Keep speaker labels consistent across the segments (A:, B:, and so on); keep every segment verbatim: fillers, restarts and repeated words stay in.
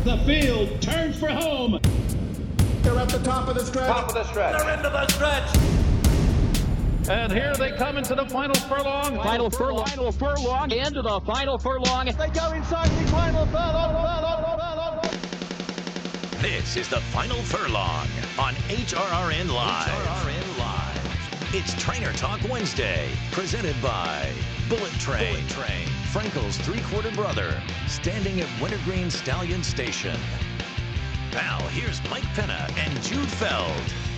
A: The field turns for home.
B: They're at the top of the stretch.
C: Top of the stretch.
D: They're into the stretch.
A: And here they come into the final furlong.
E: Final furlong. Final furlong. Into the final furlong.
F: They go inside the final furlong.
G: This is the Final Furlong on H R R N Live. H R R N Live. It's Trainer Talk Wednesday, presented by Bullet Train. Bullet Train. Frankel's three-quarter brother, standing at Wintergreen Stallion Station. Now, here's Mike Penna and Jude Feld.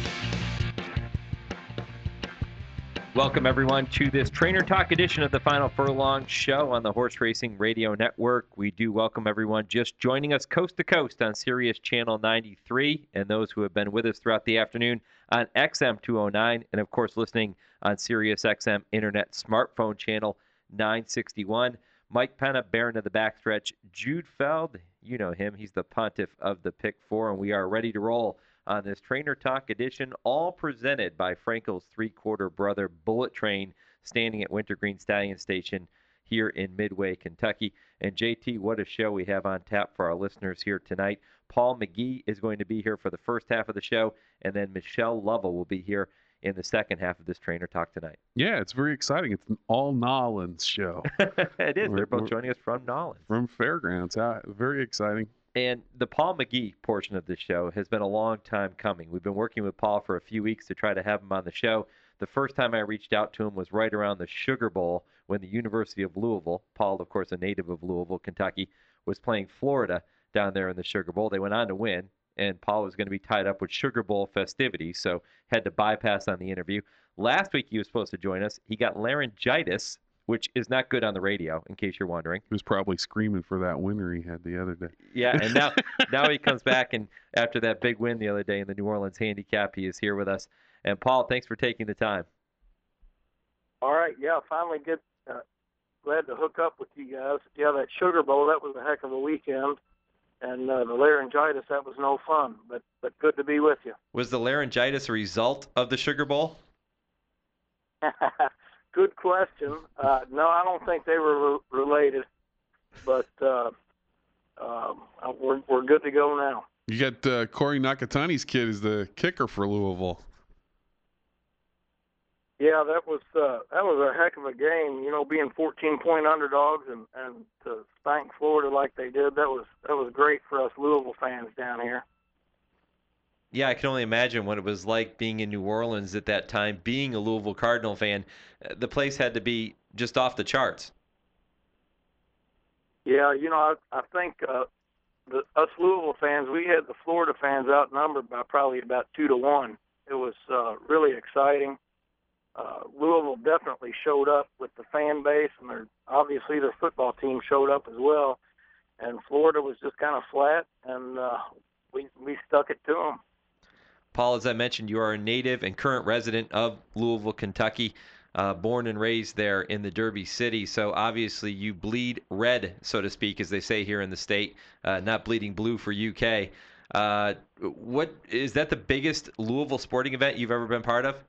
H: Welcome, everyone, to this Trainer Talk edition of the Final Furlong show on the Horse Racing Radio Network. We do welcome everyone just joining us coast to coast on Sirius Channel ninety-three, and those who have been with us throughout the afternoon on X M two oh nine, and, of course, listening on Sirius X M Internet Smartphone Channel nine sixty-one. Mike Penna, Baron of the Backstretch. Jude Feld, you know him. He's the pontiff of the Pick Four, and we are ready to roll on this Trainer Talk edition, all presented by Frankel's three-quarter brother, Bullet Train, standing at Wintergreen Stallion Station here in Midway, Kentucky. And J T, what a show we have on tap for our listeners here tonight. Paul McGee is going to be here for the first half of the show, and then Michelle Lovell will be here in the second half of this Trainer Talk tonight.
I: Yeah, it's very exciting. It's an all Nollins show.
H: It is.
I: We're,
H: They're both joining us from Nollins.
I: From Fairgrounds. Uh, very exciting.
H: And the Paul McGee portion of this show has been a long time coming. We've been working with Paul for a few weeks to try to have him on the show. The first time I reached out to him was right around the Sugar Bowl when the University of Louisville, Paul, of course, a native of Louisville, Kentucky, was playing Florida down there in the Sugar Bowl. They went on to win, and Paul was going to be tied up with Sugar Bowl festivities, so had to bypass on the interview. Last week he was supposed to join us. He got laryngitis, which is not good on the radio, in case you're wondering.
I: He was probably screaming for that winner he had the other day.
H: Yeah, and now now he comes back, and after that big win the other day in the New Orleans Handicap, he is here with us. And, Paul, thanks for taking the time.
J: All right, yeah, finally get uh, glad to hook up with you guys. Yeah, that Sugar Bowl, that was a heck of a weekend. And uh, the laryngitis, that was no fun, but, but good to be with you.
H: Was the laryngitis a result of the Sugar Bowl?
J: Good question. Uh, no, I don't think they were re- related, but uh, uh, we're we're good to go now.
I: You got uh, Corey Nakatani's kid is the kicker for Louisville.
J: Yeah, that was uh, that was a heck of a game. You know, being fourteen-point underdogs and, and to spank Florida like they did, that was that was great for us Louisville fans down here.
H: Yeah, I can only imagine what it was like being in New Orleans at that time, being a Louisville Cardinal fan. The place had to be just off the charts.
J: Yeah, you know, I, I think uh, the, us Louisville fans, we had the Florida fans outnumbered by probably about two to one. It was uh, really exciting. Uh, Louisville definitely showed up with the fan base, and their, obviously their football team showed up as well. And Florida was just kind of flat, and uh, we we stuck it to them.
H: Paul, as I mentioned, you are a native and current resident of Louisville, Kentucky, uh, born and raised there in the Derby City. So obviously you bleed red, so to speak, as they say here in the state, uh, not bleeding blue for U K. Uh, what is that the biggest Louisville sporting event you've ever been part of?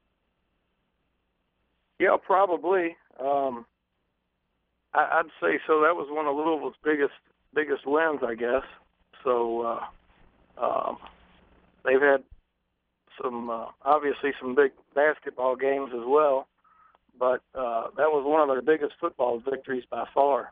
J: Yeah, probably. Um, I, I'd say so. That was one of Louisville's biggest biggest wins, I guess. So uh, um, they've had some, uh, obviously, some big basketball games as well, but uh, that was one of their biggest football victories by far.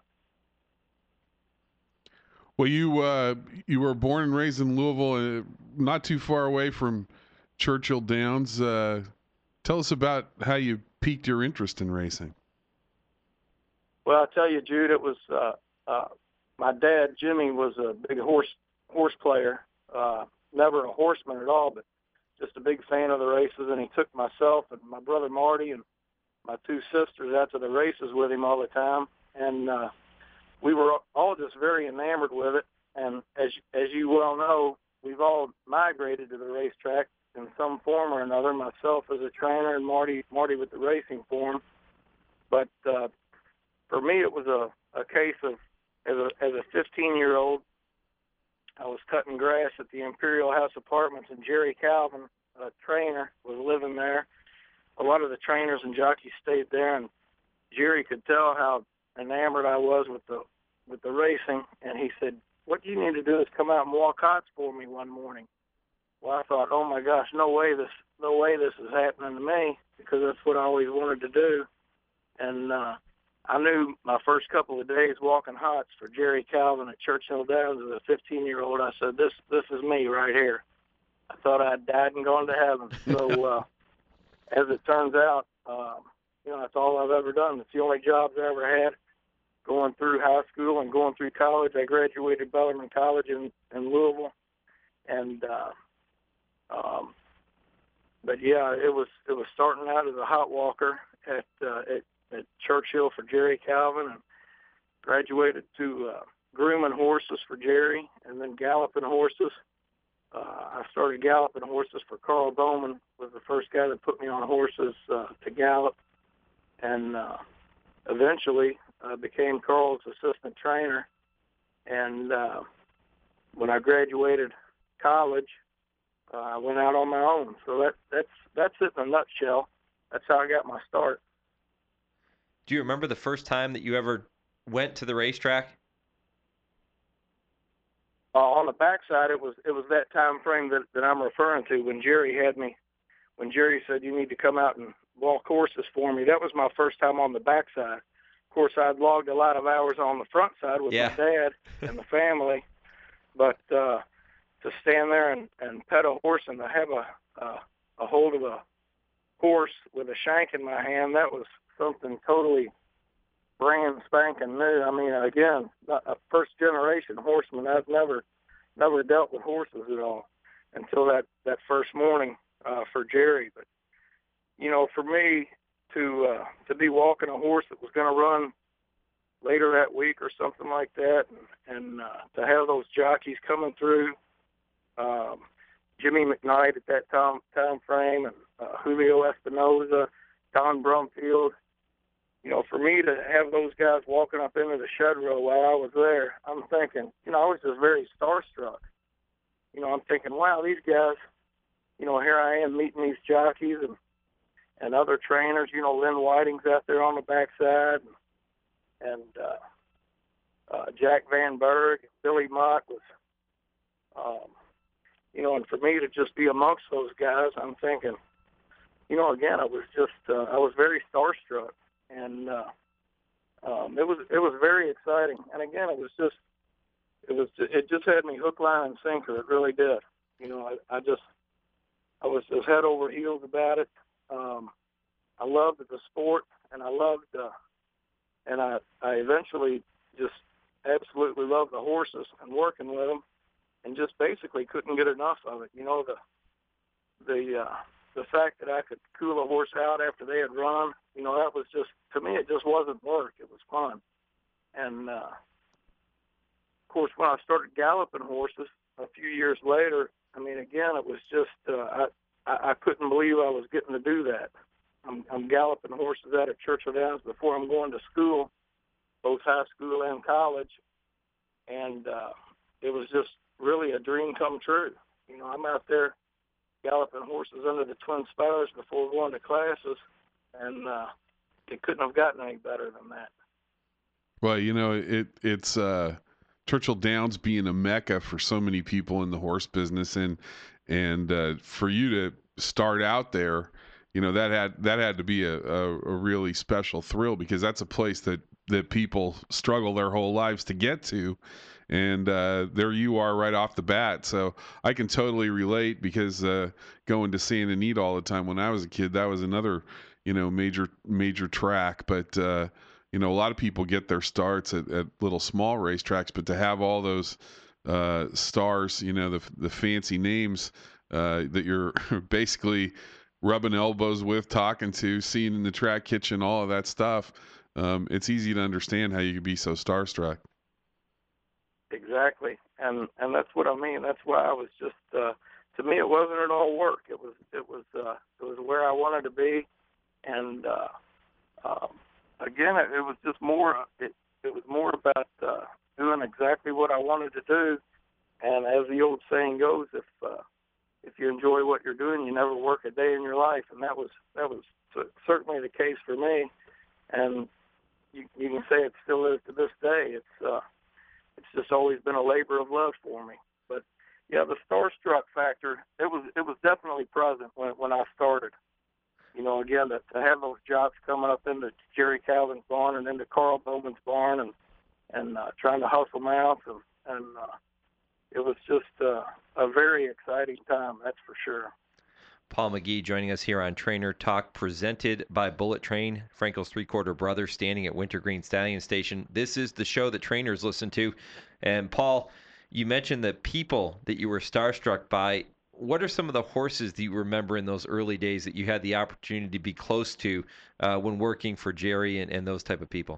I: Well, you uh, you were born and raised in Louisville, uh, not too far away from Churchill Downs. Uh, tell us about how you piqued your interest in racing.
J: Well, I'll tell you, Jude, it was uh, uh, my dad, Jimmy, was a big horse horse player, uh, never a horseman at all, but just a big fan of the races, and he took myself and my brother Marty and my two sisters out to the races with him all the time, and uh, we were all just very enamored with it. And as as you well know, we've all migrated to the racetrack in some form or another, myself as a trainer and Marty Marty with the racing form. But uh, for me, it was a, a case of, as a as a fifteen-year-old, I was cutting grass at the Imperial House Apartments, and Jerry Calvin, a trainer, was living there. A lot of the trainers and jockeys stayed there, and Jerry could tell how enamored I was with the with the racing, and he said, "What do you need to do is come out and walk hots for me one morning. Well, I thought, oh my gosh, no way this, no way this is happening to me, because that's what I always wanted to do. And uh, I knew my first couple of days walking hots for Jerry Calvin at Churchill Downs as a fifteen-year-old. I said, this, this is me right here. I thought I'd died and gone to heaven. So uh, as it turns out, um, you know, that's all I've ever done. It's the only jobs I ever had. Going through high school and going through college, I graduated Bellarmine College in, in Louisville, and uh, um, but yeah, it was it was starting out as a hot walker at uh, at, at Churchill for Jerry Calvin, and graduated to uh, grooming horses for Jerry, and then galloping horses. Uh, I started galloping horses for Carl Bowman, was the first guy that put me on horses uh, to gallop, and uh, eventually I became Carl's assistant trainer. And uh, when I graduated college, uh, I went out on my own. So that that's that's it in a nutshell. That's how I got my start.
H: Do you remember the first time that you ever went to the racetrack?
J: Uh, on the backside, it was it was that time frame that, that I'm referring to, when Jerry had me, when Jerry said, you need to come out and walk horses for me. That was my first time on the backside. Of course, I'd logged a lot of hours on the front side with
H: yeah.
J: my dad and the family, but uh, to stand there and, and pet a horse and to have a, a a hold of a horse with a shank in my hand, that was something totally brand spanking new. I mean, again, a first generation horseman. I've never never dealt with horses at all until that, that first morning uh, for Jerry. But, you know, for me to uh, to be walking a horse that was going to run later that week or something like that, and, and uh, to have those jockeys coming through, um, Jimmy McKnight at that time, time frame, and uh, Julio Espinoza, Don Brumfield, you know, for me to have those guys walking up into the shed row while I was there, I'm thinking, you know, I was just very starstruck. You know, I'm thinking, wow, these guys, you know, here I am meeting these jockeys and, and other trainers. You know, Lynn Whiting's out there on the backside, and, and uh, uh, Jack Van Berg, Billy Mott was, um, you know, and for me to just be amongst those guys, I'm thinking, you know, again, I was just, uh, I was very starstruck. And uh, um, it was it was very exciting. And again, it was just it was it just had me hook, line, and sinker. It really did. You know, I, I just I was just head over heels about it. Um, I loved the sport, and I loved uh, and I I eventually just absolutely loved the horses and working with them, and just basically couldn't get enough of it. You know, the the uh, the fact that I could cool a horse out after they had run, you know, that was just, to me, it just wasn't work. It was fun. And, uh, of course, when I started galloping horses a few years later, I mean, again, it was just, uh, I, I couldn't believe I was getting to do that. I'm, I'm galloping horses out at Churchill Downs before I'm going to school, both high school and college. And uh, it was just really a dream come true. You know, I'm out there galloping horses under the Twin Spires before going to classes, and uh, it couldn't have gotten any better than that.
I: Well, you know, it it's uh, Churchill Downs being a mecca for so many people in the horse business, and and uh, for you to start out there, you know, that had that had to be a, a, a really special thrill, because that's a place that that people struggle their whole lives to get to. And uh, there you are right off the bat. So I can totally relate, because uh, going to Santa Anita all the time when I was a kid, that was another, you know, major, major track. But, uh, you know, a lot of people get their starts at, at little small racetracks, but to have all those uh, stars, you know, the, the fancy names uh, that you're basically rubbing elbows with, talking to, seeing in the track kitchen, all of that stuff, um, it's easy to understand how you could be so starstruck.
J: Exactly, and and that's what I mean. That's why I was just. Uh, to me, it wasn't at all work. It was it was uh, it was where I wanted to be, and uh, um, again, it, it was just more. It it was more about uh, doing exactly what I wanted to do. And as the old saying goes, if uh, if you enjoy what you're doing, you never work a day in your life. And that was that was certainly the case for me. And you, you can say it still is to this day. It's uh, It's just always been a labor of love for me. But yeah, the starstruck factor, it was it was definitely present when when I started. You know, again, to, to have those jobs coming up into Jerry Calvin's barn and into Carl Bowman's barn, and and uh, trying to hustle mounts, and, and uh, it was just uh, a very exciting time, that's for sure.
H: Paul McGee joining us here on Trainer Talk, presented by Bullet Train, Frankel's three-quarter brother, standing at Wintergreen Stallion Station. This is the show that trainers listen to. And Paul, you mentioned the people that you were starstruck by. What are some of the horses that you remember in those early days that you had the opportunity to be close to uh, when working for Jerry and, and those type of people?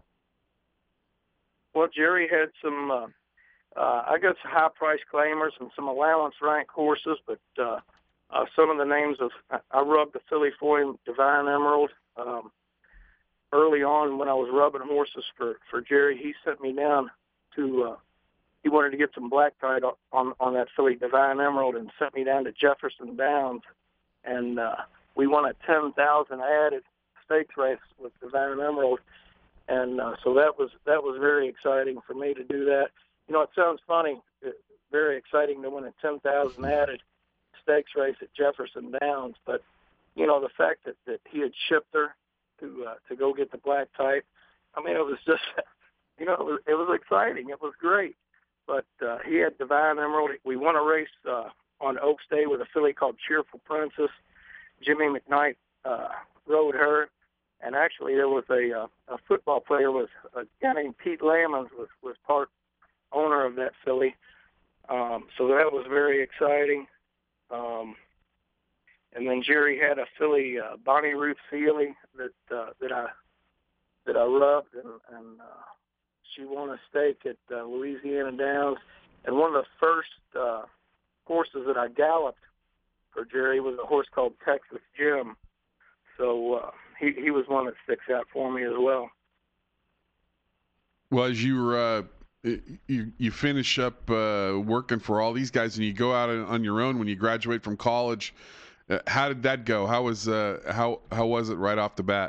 J: Well, Jerry had some, uh, uh, I guess, high-price claimers and some allowance-rank horses, but uh, uh, some of the names of, I rubbed a filly for him, Divine Emerald. Um, early on when I was rubbing horses for, for Jerry, he sent me down to, uh, he wanted to get some black tide on, on that filly, Divine Emerald, and sent me down to Jefferson Downs. And uh, we won a ten thousand added stakes race with Divine Emerald. And uh, so that was that was very exciting for me to do that. You know, it sounds funny, it, very exciting to win a ten thousand added stakes race at Jefferson Downs. But you know, the fact that, that he had shipped her to uh, to go get the black type, I mean, it was just, you know, it was, it was exciting. It was great. But uh, he had Divine Emerald. We won a race uh, on Oaks Day with a filly called Cheerful Princess. Jimmy McKnight uh, rode her. And actually, there was a, uh, a football player, was a guy named Pete Lamons, was, was part owner of that filly. Um, so that was very exciting. Um, and then Jerry had a filly, uh, Bonnie Ruth Seeley, that uh, that I that I rubbed, and, and uh, she won a stake at uh, Louisiana Downs. And one of the first uh, horses that I galloped for Jerry was a horse called Texas Jim. So uh, he he was one that sticks out for me as well.
I: Well, as you uh, you you finish up uh, working for all these guys, and you go out on your own when you graduate from college, uh, how did that go? How was uh, how how was it right off the bat?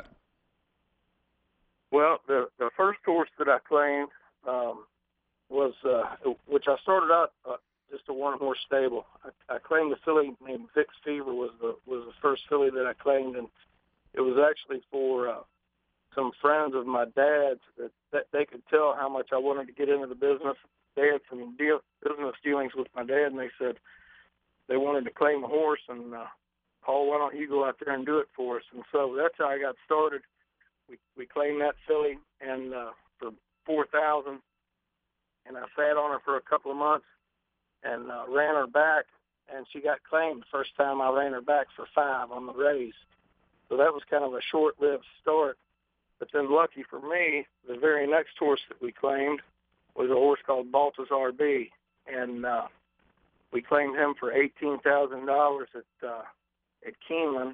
J: Well, the the first horse that I claimed um, was uh, which I started out uh, just a one horse stable. I, I claimed a filly named Vic's Fever was the was the first filly that I claimed, and it was actually for uh, some friends of my dad's that, that they could tell how much I wanted to get into the business. They had some deal, business dealings with my dad, and they said they wanted to claim a horse, and uh, Paul, why don't you go out there and do it for us? And so that's how I got started. We we claimed that filly and uh, for four thousand, and I sat on her for a couple of months and uh, ran her back, and she got claimed the first time I ran her back for five on the race. So that was kind of a short-lived start. But then lucky for me, the very next horse that we claimed was a horse called Baltazar B. And uh, we claimed him for eighteen thousand dollars at uh, at Keeneland.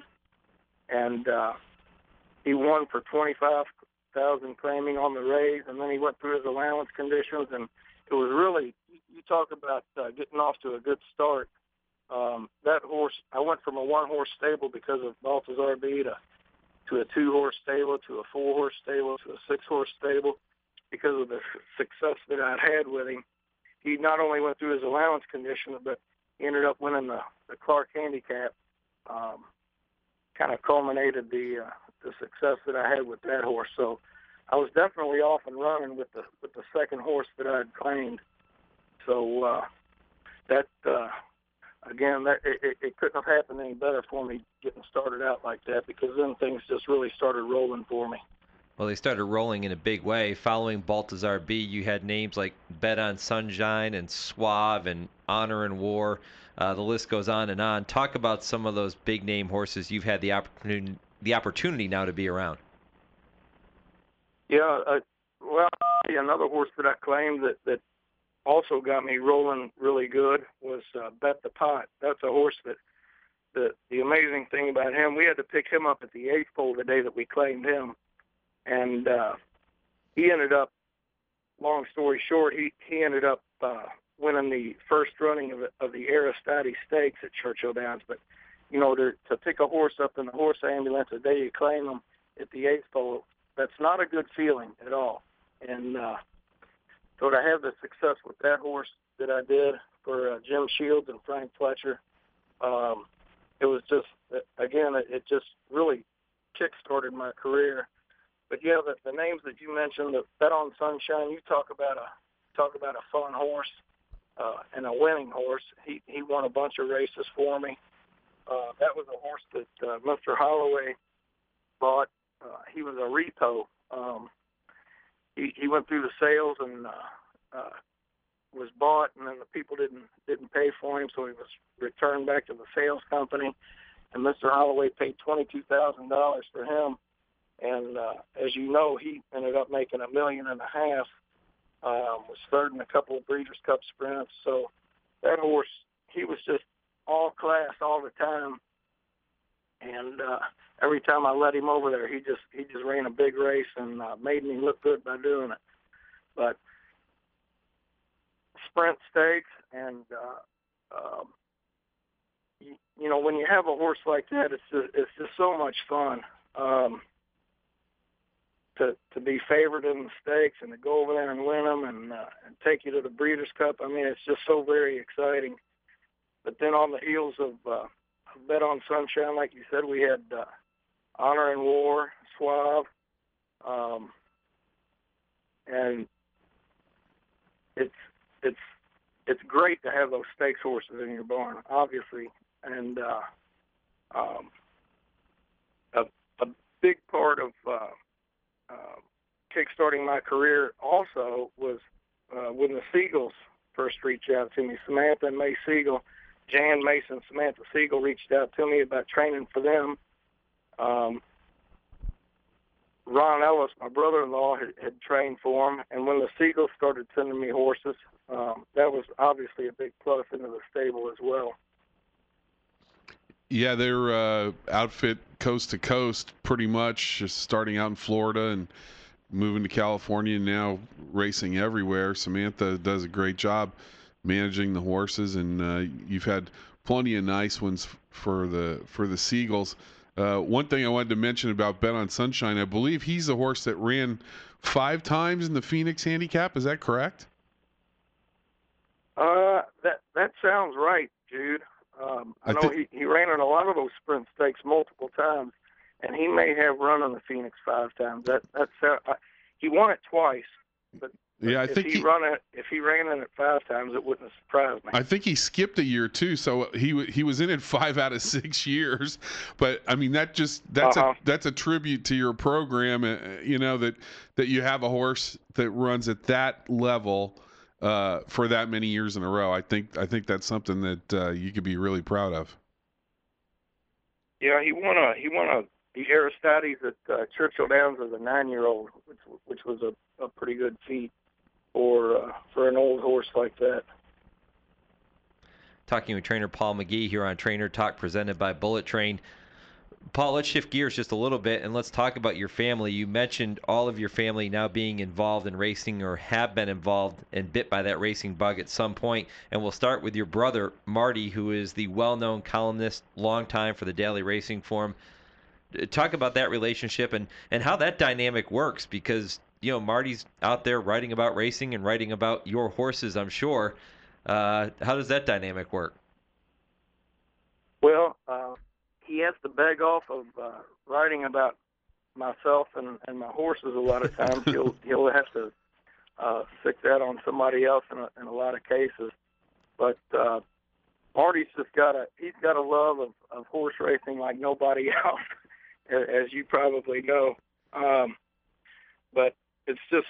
J: And uh, he won for twenty-five thousand dollars claiming on the raise. And then he went through his allowance conditions. And it was really, you talk about uh, getting off to a good start. Um, that horse, I went from a one-horse stable because of Baltazar B to, to a two-horse stable, to a four-horse stable, to a six-horse stable because of the success that I'd had with him. He not only went through his allowance conditions, but he ended up winning the, the Clark Handicap. Um, kind of culminated the uh, the success that I had with that horse. So I was definitely off and running with the with the second horse that I had claimed. So uh, that. Uh, Again, that, it, it couldn't have happened any better for me getting started out like that, because then things just really started rolling for me.
H: Well, they started rolling in a big way. Following Baltazar B, you had names like Bet on Sunshine and Suave and Honor and War. Uh, the list goes on and on. Talk about some of those big-name horses you've had the opportunity the opportunity now to be around.
J: Yeah, uh, well, another horse that I claimed that, that also got me rolling really good was uh, Bet the Pot. That's a horse that the the amazing thing about him, we had to pick him up at the eighth pole the day that we claimed him, and uh, he ended up. Long story short, he he ended up uh, winning the first running of, of the Aristide Stakes at Churchill Downs. But you know, to to pick a horse up in the horse ambulance the day you claim him at the eighth pole, that's not a good feeling at all. And uh, so to have the success with that horse that I did for uh, Jim Shields and Frank Fletcher, um, it was just, again, it, it just really kick-started my career. But yeah, the, the names that you mentioned, the Bet on Sunshine, you talk about a talk about a fun horse uh, and a winning horse. He he won a bunch of races for me. Uh, that was a horse that uh, Mister Holloway bought. Uh, he was a repo. Um, he he went through the sales and uh, uh, was bought, and then the people didn't didn't pay for him, so he was returned back to the sales company. And Mister Holloway paid twenty-two thousand dollars for him. And uh, as you know, he ended up making a million and a half. Um, was third in a couple of Breeders' Cup sprints. So that horse, he was just all class all the time. And uh, every time I let him over there, he just he just ran a big race and uh, made me look good by doing it. But sprint stakes and uh, um, you, you know, when you have a horse like that, it's just, it's just so much fun. Um, to to be favored in the stakes and to go over there and win them and, uh, and take you to the Breeders' Cup. I mean, it's just so very exciting. But then on the heels of uh, Bet on Sunshine, like you said, we had uh, Honor and War, Suave, um, and it's it's it's great to have those stakes horses in your barn, obviously, and uh, um, a a big part of uh, Uh, kickstarting my career also was uh, when the Siegels first reached out to me. Samantha and May Siegel, Jan Mason, Samantha Siegel reached out to me about training for them. Um, Ron Ellis, my brother-in-law, had, had trained for them, and when the Siegels started sending me horses, um, that was obviously a big plus into the stable as well.
I: Yeah, they're uh, outfit coast to coast, pretty much, just starting out in Florida and moving to California and now racing everywhere. Samantha does a great job managing the horses, and uh, you've had plenty of nice ones for the for the Siegels. Uh, one thing I wanted to mention about Bet on Sunshine, I believe he's the horse that ran five times in the Phoenix Handicap. Is that correct?
J: Uh, that that sounds right, Jude. Um, I, I know th- he, he ran in a lot of those sprint stakes multiple times, and he may have run on the Phoenix five times. That that's uh, he won it twice, but, but
I: yeah, I
J: if
I: think
J: he,
I: he
J: run it if he ran in it five times, it wouldn't have surprised me.
I: I think he skipped a year too, so he he was in it five out of six years. But I mean, that just that's uh-huh. a that's a tribute to your program. Uh, you know that that you have a horse that runs at that level. Uh, for that many years in a row. I think I think that's something that uh, you could be really proud of.
J: Yeah, he won a he won a the Aristides at uh, Churchill Downs as a nine-year-old, which which was a, a pretty good feat for uh, for an old horse like that.
H: Talking with trainer Paul McGee here on Trainer Talk, presented by Bullet Train. Paul, let's shift gears just a little bit and let's talk about your family. You mentioned all of your family now being involved in racing or have been involved and bit by that racing bug at some point. And we'll start with your brother, Marty, who is the well-known columnist, long time for the Daily Racing Form. Talk about that relationship and, and how that dynamic works, because, you know, Marty's out there writing about racing and writing about your horses, I'm sure. Uh, how does that dynamic work?
J: Well, uh, he has to beg off of uh, writing about myself and, and my horses a lot of times. he'll he'll have to uh, stick that on somebody else in a, in a lot of cases. But uh, Marty's just got a he's got a love of, of horse racing like nobody else, as you probably know. Um, but it's just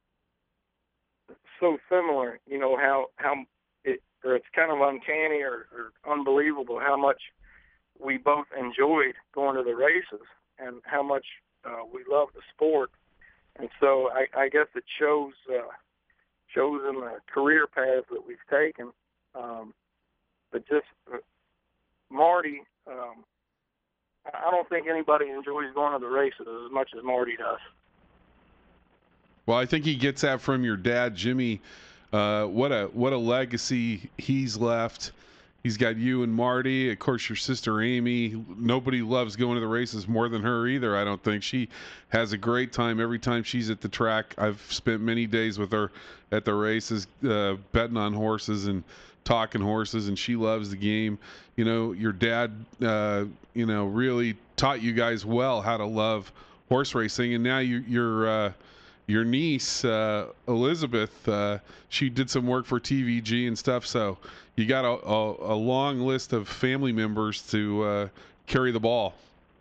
J: so similar, you know, how how it or it's kind of uncanny or, or unbelievable how much we both enjoyed going to the races and how much uh, we love the sport. And so I, I guess it shows uh, shows in the career paths that we've taken. Um, but just uh, Marty, um, I don't think anybody enjoys going to the races as much as Marty does.
I: Well, I think he gets that from your dad, Jimmy. Uh, what a what a legacy he's left. he's got you and Marty. Of course, your sister Amy. Nobody loves going to the races more than her either. I don't think. She has a great time every time she's at the track. I've spent many days with her at the races, uh, betting on horses and talking horses, and she loves the game. You know, your dad, uh, you know, really taught you guys well how to love horse racing, and now you, you're. Uh, Your niece, uh, Elizabeth, uh, she did some work for T V G and stuff, so you got a, a, a long list of family members to uh, carry the ball.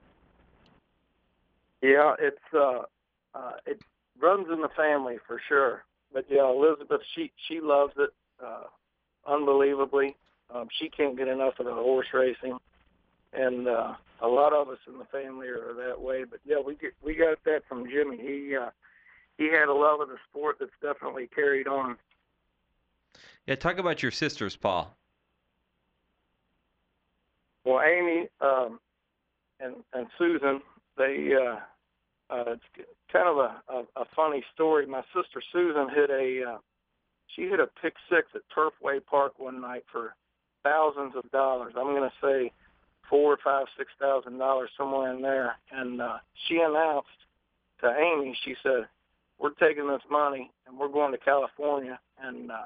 J: Yeah, it's uh, uh, it runs in the family for sure. But yeah, Elizabeth, she she loves it uh, unbelievably. Um, she can't get enough of the horse racing, and uh, a lot of us in the family are that way. But yeah, we get, we got that from Jimmy. He uh, He had a love of the sport that's definitely carried on.
H: Yeah, talk about your sisters, Paul.
J: Well, Amy um, and and Susan, they uh, uh, it's kind of a, a, a funny story. My sister Susan hit a uh, she hit a pick six at Turfway Park one night for thousands of dollars. I'm going to say four, five, six thousand dollars, somewhere in there. And uh, she announced to Amy, she said, "We're taking this money and we're going to California." And uh,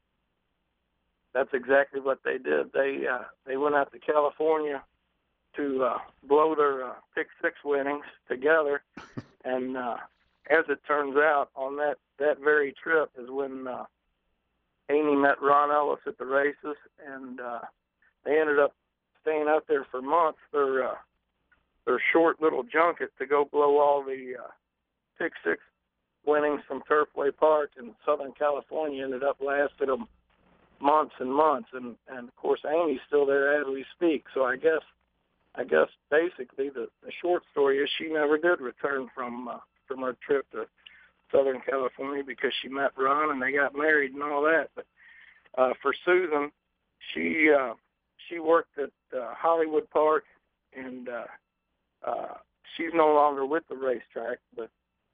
J: that's exactly what they did. They uh, they went out to California to uh, blow their uh, pick six winnings together. And uh, as it turns out, on that, that very trip is when uh, Amy met Ron Ellis at the races, and uh, they ended up staying out there for months. Their uh, their short little junket to go blow all the uh, pick six winnings from Turfway Park in Southern California ended up lasting them months and months, and and of course Amy's still there as we speak. So I guess I guess basically the, the short story is she never did return from uh, from her trip to Southern California because she met Ron and they got married and all that. But uh, for Susan, she uh, she worked at uh, Hollywood Park, and uh, uh, she's no longer with the racetrack, but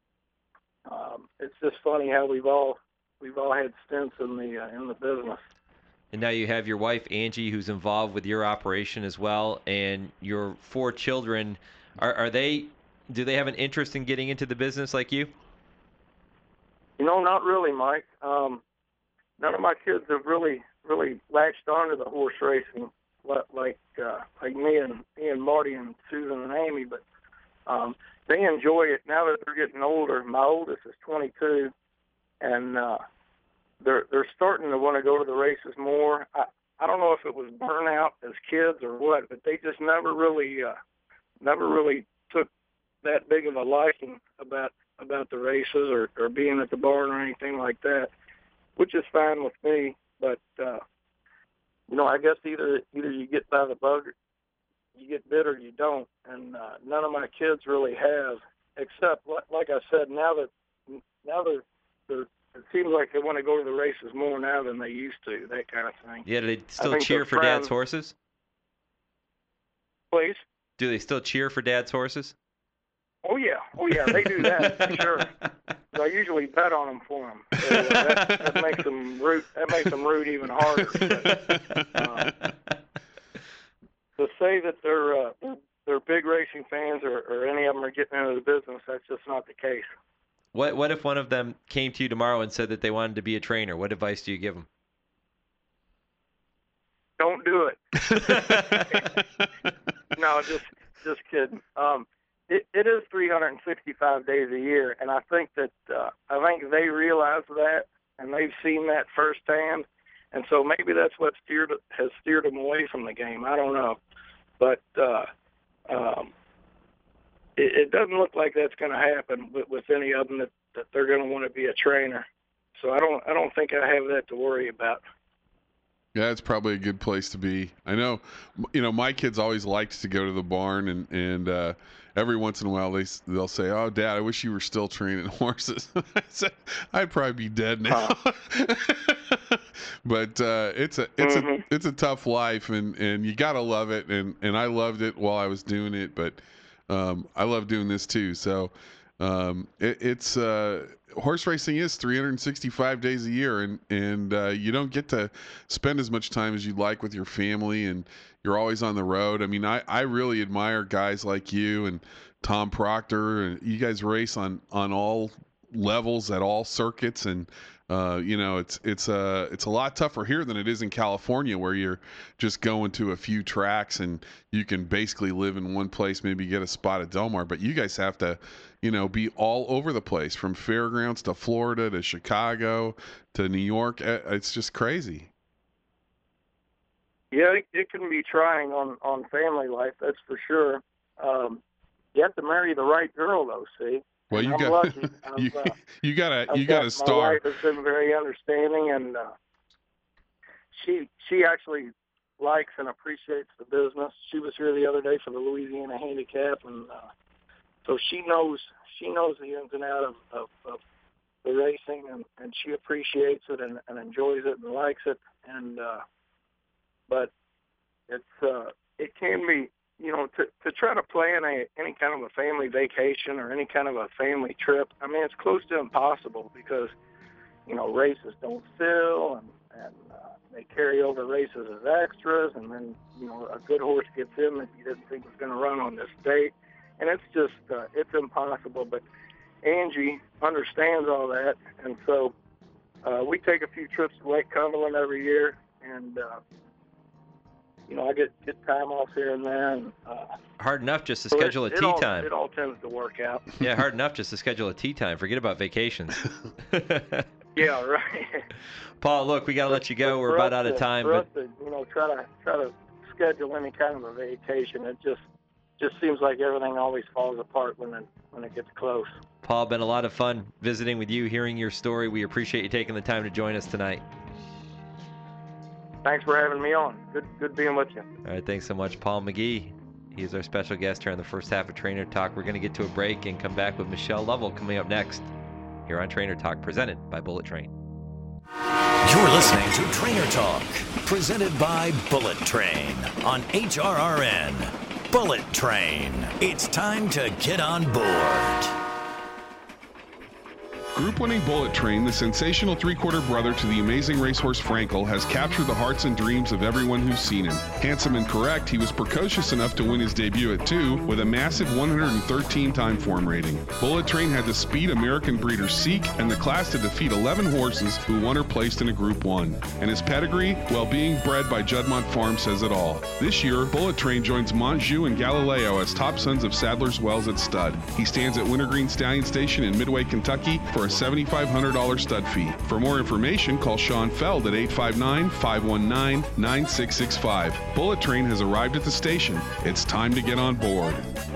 J: Um, it's just funny how we've all we've all had stints in the uh, in the business.
H: And now you have your wife Angie, who's involved with your operation as well, and your four children. Are, are they? Do they have an interest in getting into the business like you?
J: You know, not really, Mike. Um, none of my kids have really really latched onto the horse racing like uh, like me and me and Marty and Susan and Amy, but. Um, They enjoy it now that they're getting older. My oldest is twenty-two, and uh, they're they're starting to want to go to the races more. I, I don't know if it was burnout as kids or what, but they just never really uh, never really took that big of a liking about about the races or, or being at the barn or anything like that, which is fine with me. But uh, you know, I guess either either you get by the bug. You get bit or you don't, and uh, none of my kids really have, except like I said, now that now they're, they're it seems like they want to go to the races more now than they used to, that kind of thing.
H: Yeah, do they still cheer for
J: friends,
H: Dad's horses?
J: Please?
H: Do they still cheer for Dad's horses?
J: Oh yeah, oh yeah, they do that for sure. So I usually bet on them for them. So, uh, that, that makes them root. That makes them root even harder. But, uh, to say that they're, uh, they're they're big racing fans or, or any of them are getting into the business, that's just not the case.
H: What what if one of them came to you tomorrow and said that they wanted to be a trainer? What advice do you give them?
J: Don't do it. No, just just kidding. Um, it, it is three hundred sixty-five days a year, and I think that uh, I think they realize that, and they've seen that firsthand, and so maybe that's what steered has steered them away from the game. I don't know. But uh, um, it, it doesn't look like that's going to happen with, with any of them that, that they're going to want to be a trainer. So I don't I don't think I have that to worry about.
I: Yeah, it's probably a good place to be. I know, you know, my kids always liked to go to the barn, and and uh, every once in a while they they'll say, "Oh, Dad, I wish you were still training horses." I said, "I'd probably be dead now." Uh. But uh, it's a it's mm-hmm. a it's a tough life, and, and you gotta love it, and, and I loved it while I was doing it, but um, I love doing this too. So um, it, it's uh, horse racing is three hundred sixty-five days a year, and and uh, you don't get to spend as much time as you'd like with your family, and you're always on the road. I mean, I, I really admire guys like you and Tom Proctor, and you guys race on on all levels at all circuits, and uh, you know, it's it's a it's a lot tougher here than it is in California, where you're just going to a few tracks and you can basically live in one place, maybe get a spot at Del Mar. But you guys have to, you know, be all over the place, from fairgrounds to Florida to Chicago to New York. It's just crazy.
J: Yeah, it, it can be trying on on family life, that's for sure. Um, you have to marry the right girl, though. See.
I: Well, you
J: I'm
I: got
J: lucky.
I: you,
J: uh,
I: you got a you
J: got,
I: got a star.
J: My wife has been very understanding, and uh, she she actually likes and appreciates the business. She was here the other day for the Louisiana Handicap, and uh, so she knows she knows the ins and outs of, of, of the racing, and, and she appreciates it and, and enjoys it and likes it. And uh, but it's uh, it can be. You know, to, to try to plan a, any kind of a family vacation or any kind of a family trip, I mean, it's close to impossible because, you know, races don't fill, and, and uh, they carry over races as extras, and then, you know, a good horse gets in that you didn't think was going to run on this date, and it's just, uh, it's impossible. But Angie understands all that, and so uh, we take a few trips to Lake Cumberland every year, and, uh, you know, I get, get time off here and there. And, uh,
H: hard enough just to
J: so
H: schedule
J: it,
H: a
J: it
H: tea
J: all,
H: time.
J: It all tends to work out.
H: Yeah, hard enough just to schedule a tea time. Forget about vacations.
J: Yeah, right.
H: Paul, look, we got to let you go. We're about out of time.
J: For
H: but
J: us to, you know, try to try to schedule any kind of a vacation, it just just seems like everything always falls apart when it when it gets close.
H: Paul, been a lot of fun visiting with you, hearing your story. We appreciate you taking the time to join us tonight.
J: Thanks for having me on. Good good being with you.
H: All right, thanks so much, Paul McGee. He is our special guest here on the first half of Trainer Talk. We're going to get to a break and come back with Michelle Lovell coming up next here on Trainer Talk, presented by Bullet Train.
G: You're listening to Trainer Talk, presented by Bullet Train on H R R N. Bullet Train. It's time to get on board.
I: Group-winning Bullet Train, the sensational three-quarter brother to the amazing racehorse Frankel, has captured the hearts and dreams of everyone who's seen him. Handsome and correct, he was precocious enough to win his debut at two with a massive one hundred thirteen time form rating. Bullet Train had the speed American breeders seek and the class to defeat eleven horses who won or placed in a Group one. And his pedigree, well, being bred by Juddmonte Farm, says it all. This year, Bullet Train joins Monjou and Galileo as top sons of Sadler's Wells at stud. He stands at Wintergreen Stallion Station in Midway, Kentucky for a seven thousand five hundred dollars stud fee. For more information, call Sean Feld at eight five nine, five one nine, nine six six five. Bullet Train has arrived at the station. It's time to get on board.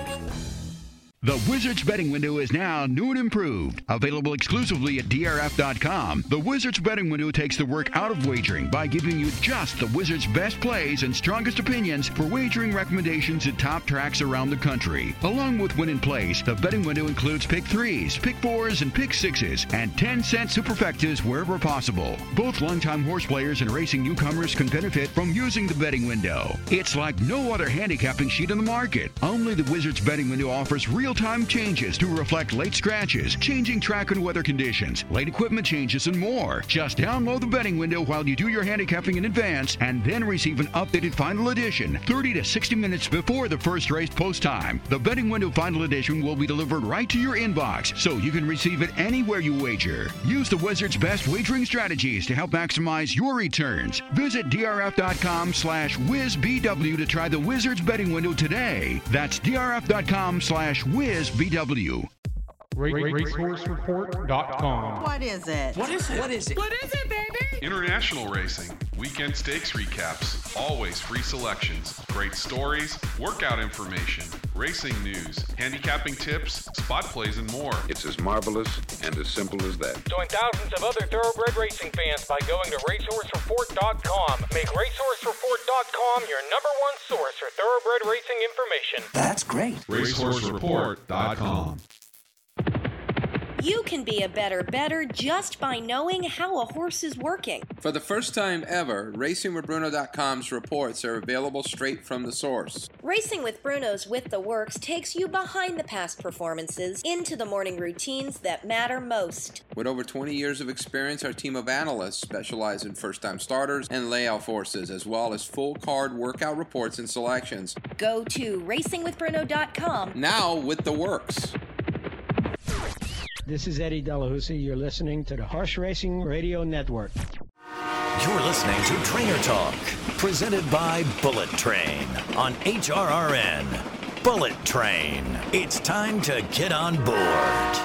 C: The Wizards betting window is now new and improved. Available exclusively at D R F dot com. The Wizards betting window takes the work out of wagering by giving you just the Wizards' best plays and strongest opinions for wagering recommendations at top tracks around the country. Along with win and place, the betting window includes pick threes, pick fours, and pick sixes, and ten cent superfectas wherever possible. Both longtime horse players and racing newcomers can benefit from using the betting window. It's like no other handicapping sheet on the market. Only the Wizards betting window offers real time changes to reflect late scratches, changing track and weather conditions, late equipment changes, and more. Just download the betting window while you do your handicapping in advance and then receive an updated final edition thirty to sixty minutes before the first race post time. The betting window final edition will be delivered right to your inbox so you can receive it anywhere you wager. Use the Wizards' best wagering strategies to help maximize your returns. Visit D R F dot com slash Wiz B W to try the Wizards betting window today. That's D R F dot com slash Wiz B W.
D: Racehorse Report dot com.
K: What is it?
L: What is it? What is it?
K: What is it, baby?
I: International racing, weekend stakes recaps, always free selections, great stories, workout information, racing news, handicapping tips, spot plays, and more.
M: It's as marvelous and as simple as that.
N: Join thousands of other thoroughbred racing fans by going to Racehorse Report dot com. Make Racehorse Report dot com your number one source for thoroughbred racing information.
L: That's great.
I: Racehorse Report dot com.
K: You can be a better better just by knowing how a horse is working.
L: For the first time ever, Racing With Bruno dot com's reports are available straight from the source.
K: Racing with Bruno's With the Works takes you behind the past performances into the morning routines that matter most.
L: With over twenty years of experience, our team of analysts specialize in first-time starters and layout horses, as well as full card workout reports and selections.
K: Go to Racing With Bruno dot com.
L: Now with the works.
O: This is Eddie Delahousie. You're listening to the Horse Racing Radio Network.
G: You're listening to Trainer Talk, presented by Bullet Train on H R R N. Bullet Train. It's time to get on board.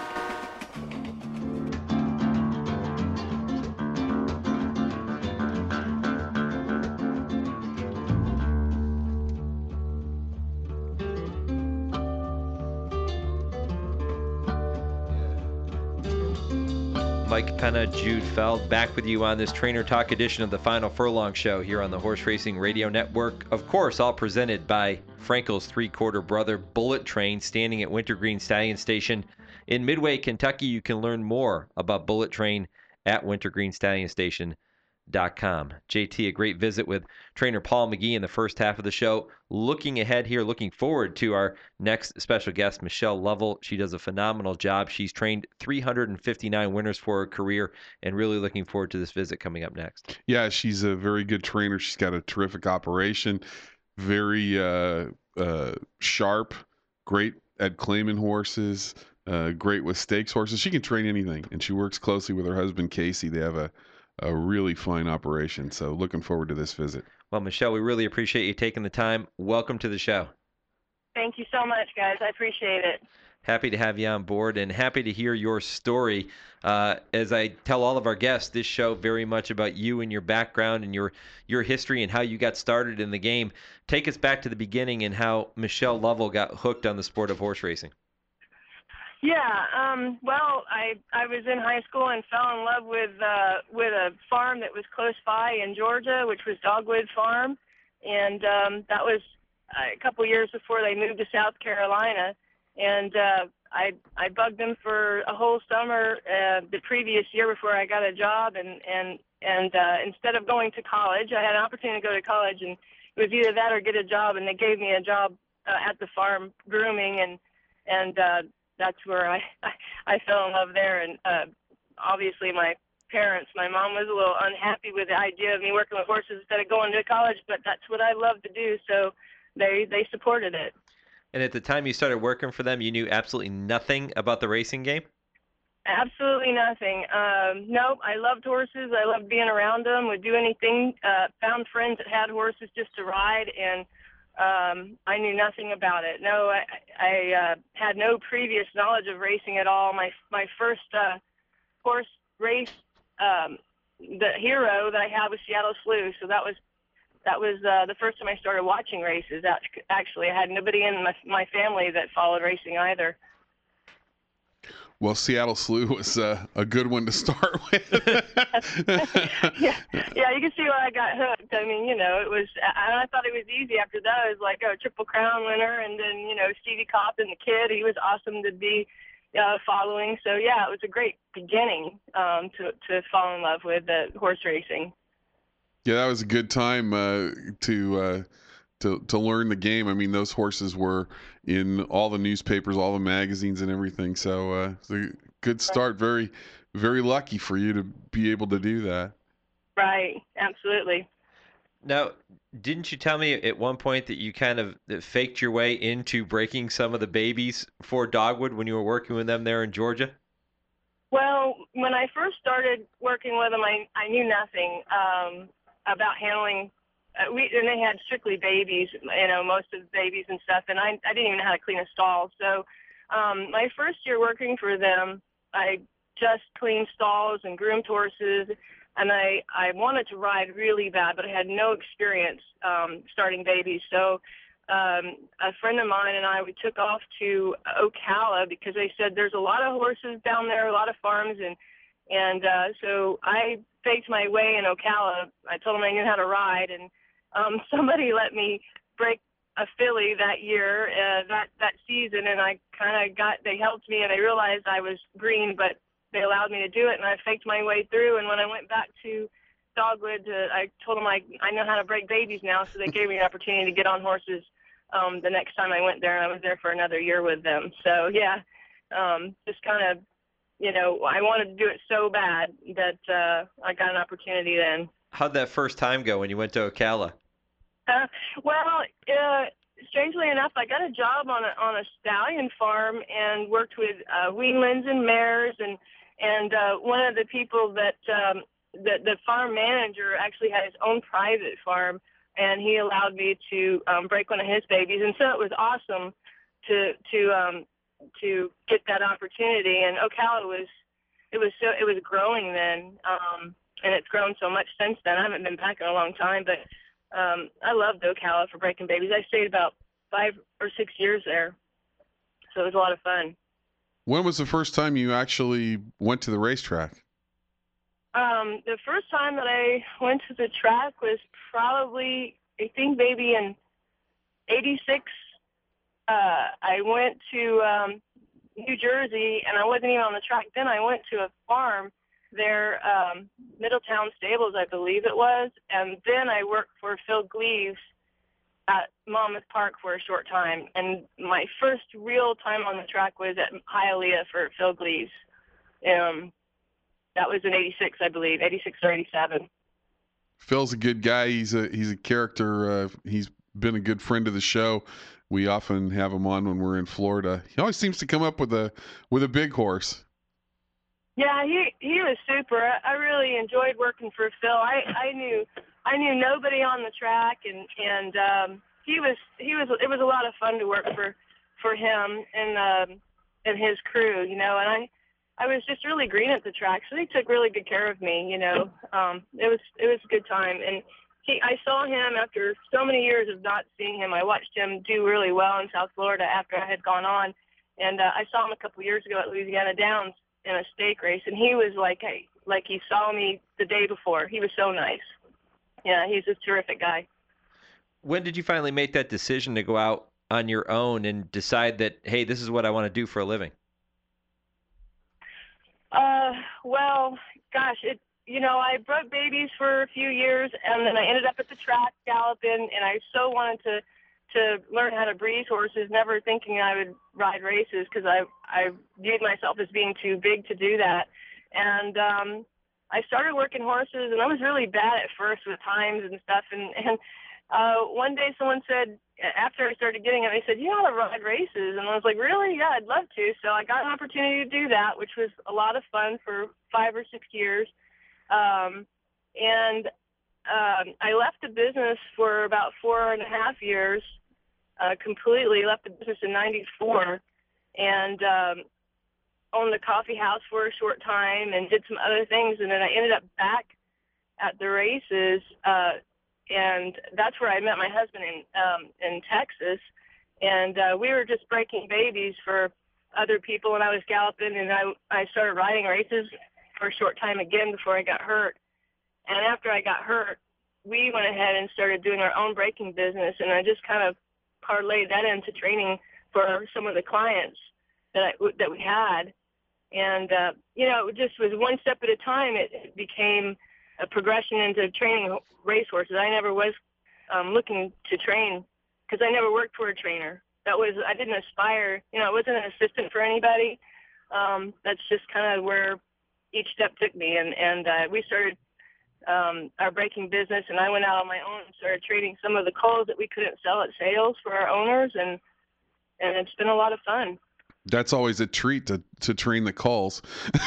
H: Mike Penna, Jude Feld, back with you on this Trainer Talk edition of the Final Furlong Show here on the Horse Racing Radio Network. Of course, all presented by Frankel's three-quarter brother, Bullet Train, standing at Wintergreen Stallion Station in Midway, Kentucky. You can learn more about Bullet Train at wintergreen stallion station dot com. J T, a great visit with trainer Paul McGee in the first half of the show. Looking ahead here, looking forward to our next special guest, Michelle Lovell. She does a phenomenal job. She's trained three hundred fifty-nine winners for her career, and really looking forward to this visit coming up next.
I: Yeah, she's a very good trainer. She's got a terrific operation, very uh, uh, sharp, great at claiming horses, uh, great with stakes horses. She can train anything, and she works closely with her husband, Casey. They have a a really fine operation. So looking forward to this visit.
H: Well, Michelle, we really appreciate you taking the time. Welcome to the show.
P: Thank you so much, guys. I appreciate it.
H: Happy to have you on board and happy to hear your story. Uh, as I tell all of our guests, this show very much about you and your background and your, your history and how you got started in the game. Take us back to the beginning and how Michelle Lovell got hooked on the sport of horse racing.
P: Yeah, um, well, I I was in high school and fell in love with uh, with a farm that was close by in Georgia, which was Dogwood Farm, and um, that was a couple years before they moved to South Carolina. And uh, I I bugged them for a whole summer uh, the previous year before I got a job, and and and uh, instead of going to college, I had an opportunity to go to college, and it was either that or get a job, and they gave me a job uh, at the farm grooming, and and uh, that's where I, I, I fell in love there. And uh, obviously my parents, my mom was a little unhappy with the idea of me working with horses instead of going to college, but that's what I love to do, so they they supported it.
H: And at the time you started working for them, you knew absolutely nothing about the racing game?
P: Absolutely nothing. Um, nope, I loved horses. I loved being around them, would do anything, uh, found friends that had horses just to ride, and Um, I knew nothing about it. No, I, I uh, had no previous knowledge of racing at all. My my first uh, horse race, um, the hero that I had was Seattle Slew. So that was that was uh, the first time I started watching races. Actually, I had nobody in my my family that followed racing either.
I: Well, Seattle Slew was uh, a good one to start with.
P: yeah, yeah, you can see why I got hooked. I mean, you know, it was. I, I thought it was easy. After that, it was like a Triple Crown winner, and then you know Stevie Kopp and the kid. He was awesome to be uh, following. So yeah, it was a great beginning um, to to fall in love with uh, horse racing.
I: Yeah, that was a good time uh, to. Uh, To, to learn the game. I mean, those horses were in all the newspapers, all the magazines and everything. So uh, it's a good start. Very, very lucky for you to be able to do that.
P: Right. Absolutely.
H: Now, didn't you tell me at one point that you kind of faked your way into breaking some of the babies for Dogwood when you were working with them there in Georgia?
P: Well, when I first started working with them, I, I knew nothing um, about handling Uh, we and they had strictly babies, you know, most of the babies and stuff, and I I didn't even know how to clean a stall. So um, my first year working for them, I just cleaned stalls and groomed horses, and I I wanted to ride really bad, but I had no experience um, starting babies. So um, a friend of mine and I, we took off to Ocala because they said there's a lot of horses down there, a lot of farms, and and uh, so I faked my way in Ocala. I told them I knew how to ride, and Um, somebody let me break a filly that year, uh, that that season, and I kind of got. They helped me, and they realized I was green, but they allowed me to do it, and I faked my way through. And when I went back to Dogwood, uh, I told them I I know how to break babies now, so they gave me an opportunity to get on horses um, the next time I went there, and I was there for another year with them. So yeah, um, just kind of, you know, I wanted to do it so bad that uh, I got an opportunity then.
H: How'd that first time go when you went to Ocala?
P: Uh, well, uh, strangely enough, I got a job on a on a stallion farm and worked with uh, weanlings and mares, and and uh, one of the people that um, the the farm manager actually had his own private farm, and he allowed me to um, break one of his babies, and so it was awesome to to um, to get that opportunity. And Ocala was it was so it was growing then, um, and it's grown so much since then. I haven't been back in a long time, but um, I loved Ocala for breaking babies. I stayed about five or six years there, so it was a lot of fun.
I: When was the first time you actually went to the racetrack?
P: Um, the first time that I went to the track was probably, I think, maybe in eighty-six. Uh, I went to um, New Jersey, and I wasn't even on the track then. I went to a farm there, um, Middletown Stables, I believe it was, and then I worked for Phil Gleaves at Monmouth Park for a short time. And my first real time on the track was at Hialeah for Phil Gleaves. Um, that was in eighty-six, I believe, eighty-six or eighty-seven.
I: Phil's a good guy. He's a he's a character. Uh, he's been a good friend of the show. We often have him on when we're in Florida. He always seems to come up with a with a big horse.
P: Yeah, he he was super. I, I really enjoyed working for Phil. I, I knew I knew nobody on the track, and and um, he was he was it was a lot of fun to work for for him and um, and his crew, you know. And I I was just really green at the track, so he took really good care of me, you know. Um, it was it was a good time, and he I saw him after so many years of not seeing him. I watched him do really well in South Florida after I had gone on, and uh, I saw him a couple of years ago at Louisiana Downs in a stake race, and he was like, hey, like he saw me the day before. He was so nice. Yeah, he's a terrific guy.
H: When did you finally make that decision to go out on your own and decide that, hey, this is what I want to do for a living?
P: Uh, well, gosh, it, you know, I broke babies for a few years, and then I ended up at the track galloping, and I so wanted to to learn how to breeze horses, never thinking I would ride races because I I viewed myself as being too big to do that. And um, I started working horses, and I was really bad at first with times and stuff. And, and uh, one day someone said, after I started getting it, they said, you know how to ride races? And I was like, really? Yeah, I'd love to. So I got an opportunity to do that, which was a lot of fun for five or six years. Um, and um, I left the business for about four and a half years. Uh, completely left the business in ninety-four, and um, owned the coffee house for a short time and did some other things, and then I ended up back at the races, uh, and that's where I met my husband in um, in Texas, and uh, we were just breaking babies for other people, and I was galloping, and I, I started riding races for a short time again before I got hurt, and after I got hurt, we went ahead and started doing our own breaking business, and I just kind of parlayed that into training for some of the clients that I, that we had. And, uh, you know, it just was one step at a time. It, it became a progression into training racehorses. I never was um, looking to train because I never worked for a trainer. That was, I didn't aspire, you know, I wasn't an assistant for anybody. Um, that's just kind of where each step took me. And, and uh, we started Um, our breaking business, and I went out on my own and started trading some of the culls that we couldn't sell at sales for our owners, and and it's been a lot of fun.
I: That's always a treat to, to train the culls.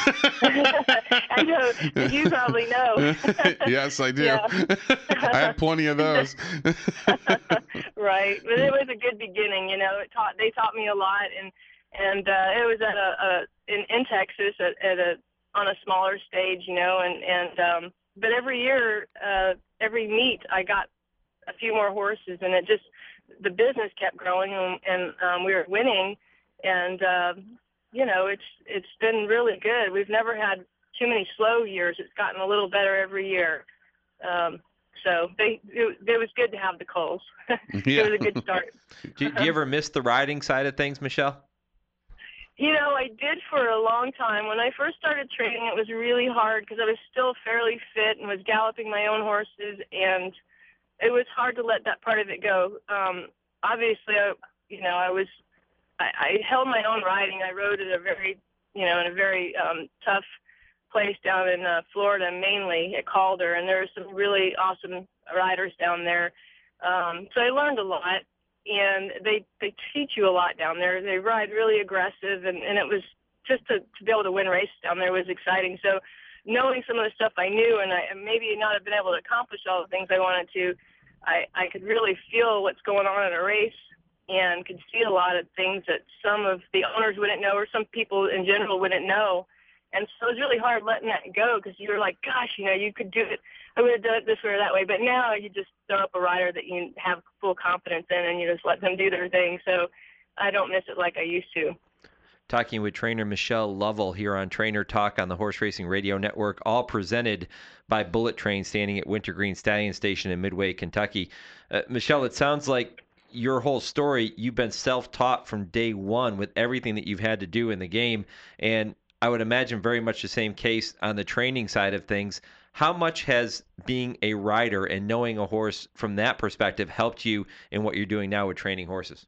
P: I know. You probably know.
I: Yes, I do.
P: Yeah.
I: I have plenty of those.
P: Right, but it was a good beginning. You know, it taught they taught me a lot, and and uh, it was at a, a in, in Texas at, at a on a smaller stage. You know, and and um, but every year, uh, every meet, I got a few more horses, and it just, the business kept growing, and, and um, we were winning, and, uh, you know, it's it's been really good. We've never had too many slow years. It's gotten a little better every year. Um, So they it, it was good to have the culls.
I: Yeah.
P: It was a good start.
H: do, do you ever miss the riding side of things, Michelle?
P: You know, I did for a long time. When I first started training, it was really hard because I was still fairly fit and was galloping my own horses, and it was hard to let that part of it go. Um, obviously, I, you know, I was, I, I held my own riding. I rode at a very, you know, in a very um, tough place down in uh, Florida, mainly at Calder, and there are some really awesome riders down there. Um, so I learned a lot. And they, they teach you a lot down there. They ride really aggressive, and, and it was just to, to be able to win races down there was exciting. So knowing some of the stuff I knew, and I and maybe not have been able to accomplish all the things I wanted to, I, I could really feel what's going on in a race and could see a lot of things that some of the owners wouldn't know or some people in general wouldn't know. And so it was really hard letting that go because you were like, gosh, you know, you could do it. I would have done it this way or that way. But now you just throw up a rider that you have full confidence in and you just let them do their thing. So I don't miss it like I used to.
H: Talking with trainer Michelle Lovell here on Trainer Talk on the Horse Racing Radio Network, all presented by Bullet Train, standing at Wintergreen Stallion Station in Midway, Kentucky. Uh, Michelle, it sounds like your whole story, you've been self-taught from day one with everything that you've had to do in the game. And I would imagine very much the same case on the training side of things. How much has being a rider and knowing a horse from that perspective helped you in what you're doing now with training horses?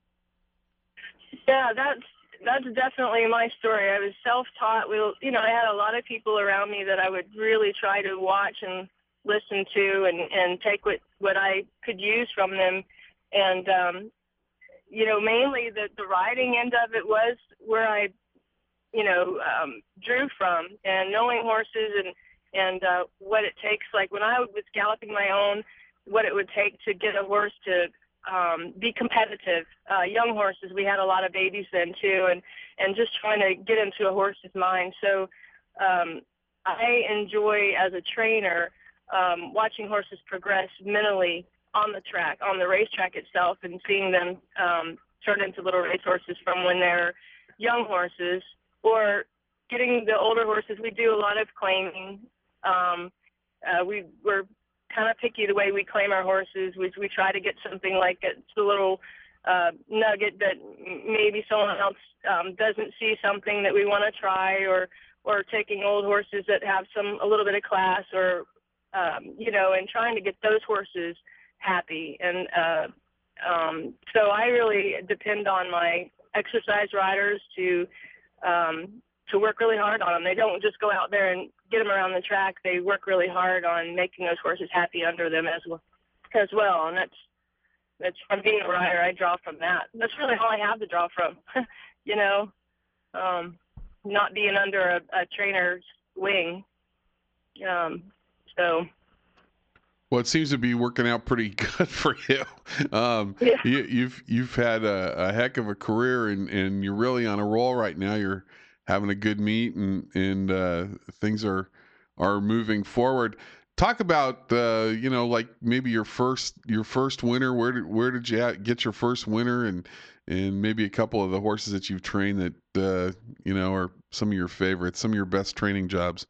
P: Yeah, that's that's definitely my story. I was self-taught. We, you know, I had a lot of people around me that I would really try to watch and listen to and, and take what, what I could use from them. And, um, you know, mainly the, the riding end of it was where I, you know, um, drew from, and knowing horses and, and uh, what it takes. Like when I was galloping my own, what it would take to get a horse to um, be competitive. Uh, young horses, we had a lot of babies then too, and, and just trying to get into a horse's mind. So um, I enjoy, as a trainer, um, watching horses progress mentally on the track, on the racetrack itself, and seeing them um, turn into little racehorses from when they're young horses. Or getting the older horses, we do a lot of claiming. Um, uh, we, we're kind of picky the way we claim our horses. We, we try to get something like it's a little uh, nugget that maybe someone else um, doesn't see something that we want to try, or or taking old horses that have some a little bit of class, or um, you know, and trying to get those horses happy. And uh, um, so I really depend on my exercise riders to Um, to work really hard on them. They don't just go out there and get them around the track. They work really hard on making those horses happy under them as well. As well, and that's that's from being a rider. I draw from that. That's really all I have to draw from. you know, um, not being under a, a trainer's wing. Um, so.
I: Well, it seems to be working out pretty good for you. Um,
P: yeah.
I: you you've you've had a, a heck of a career, and, and you're really on a roll right now. You're having a good meet, and and uh, things are are moving forward. Talk about uh, you know, like maybe your first your first winner. Where did where did you get your first winner, and and maybe a couple of the horses that you've trained that uh, you know are some of your favorites, some of your best training jobs.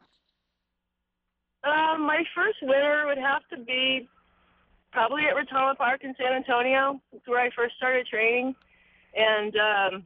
P: Uh, my first winner would have to be probably at Rotoma Park in San Antonio. It's where I first started training, and um,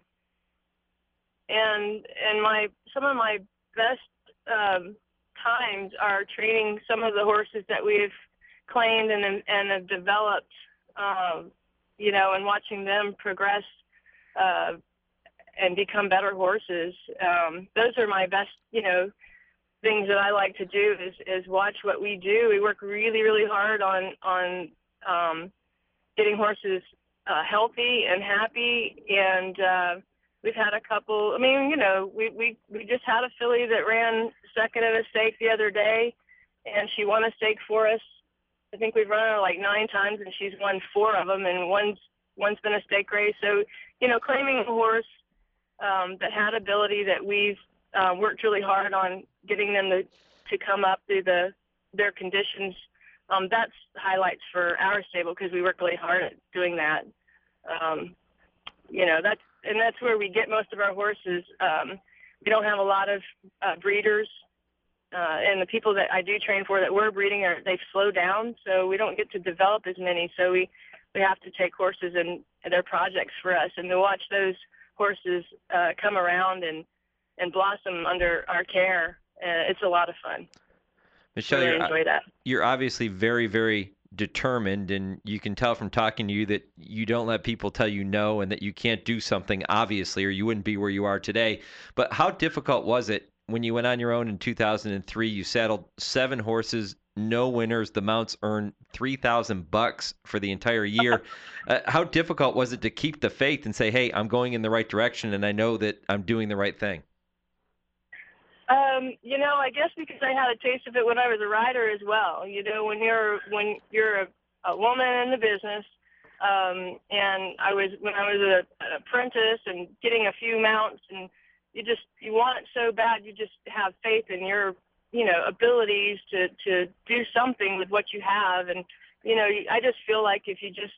P: and and my some of my best um, times are training some of the horses that we've claimed and and have developed, um, you know, and watching them progress uh, and become better horses. Um, those are my best, you know, things that I like to do is, is watch what we do. We work really, really hard on on um, getting horses uh, healthy and happy. And uh, we've had a couple. I mean, you know, we, we we just had a filly that ran second in a stake the other day, and she won a stake for us. I think we've run her like nine times, and she's won four of them, and one's one's been a stake race. So, you know, claiming a horse um, that had ability that we've uh, worked really hard on getting them to, to come up through the their conditions, um, that's highlights for our stable because we work really hard at doing that. Um, you know, that's and that's where we get most of our horses. Um, we don't have a lot of uh, breeders uh, and the people that I do train for that we're breeding are they've slowed down, so we don't get to develop as many. So we we have to take horses and, and their projects for us, and to watch those horses uh, come around and and blossom under our care, uh, it's a lot of fun.
H: Michelle,
P: really
H: you're,
P: enjoy that.
H: You're obviously very, very determined, and you can tell from talking to you that you don't let people tell you no and that you can't do something, obviously, or you wouldn't be where you are today. But how difficult was it when you went on your own in two thousand three? You saddled seven horses, no winners. The mounts earned three thousand bucks for the entire year. uh, how difficult was it to keep the faith and say, hey, I'm going in the right direction and I know that I'm doing the right thing?
P: Um, you know, I guess because I had a taste of it when I was a rider as well. You know, when you're when you're a, a woman in the business, um, and I was when I was a, an apprentice and getting a few mounts, and you just you want it so bad. You just have faith in your you know abilities to to do something with what you have, and you know, I just feel like if you just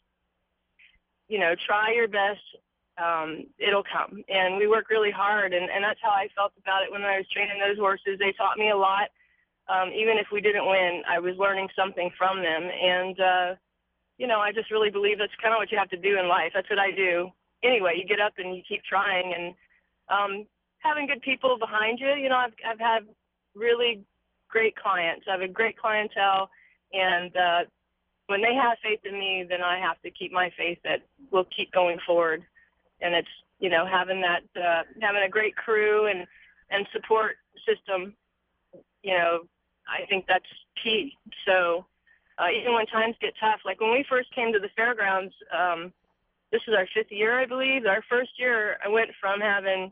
P: you know try your best. Um, it'll come. And we work really hard, and, and that's how I felt about it when I was training those horses. They taught me a lot. Um, even if we didn't win, I was learning something from them. And, uh, you know, I just really believe that's kind of what you have to do in life. That's what I do. Anyway, you get up and you keep trying, and um, having good people behind you. You know, I've, I've had really great clients. I have a great clientele, and uh, when they have faith in me, then I have to keep my faith that we'll keep going forward. And it's, you know, having that, uh, having a great crew and, and support system, you know, I think that's key. So uh, even when times get tough, like when we first came to the fairgrounds, um, this is our fifth year, I believe. Our first year, I went from having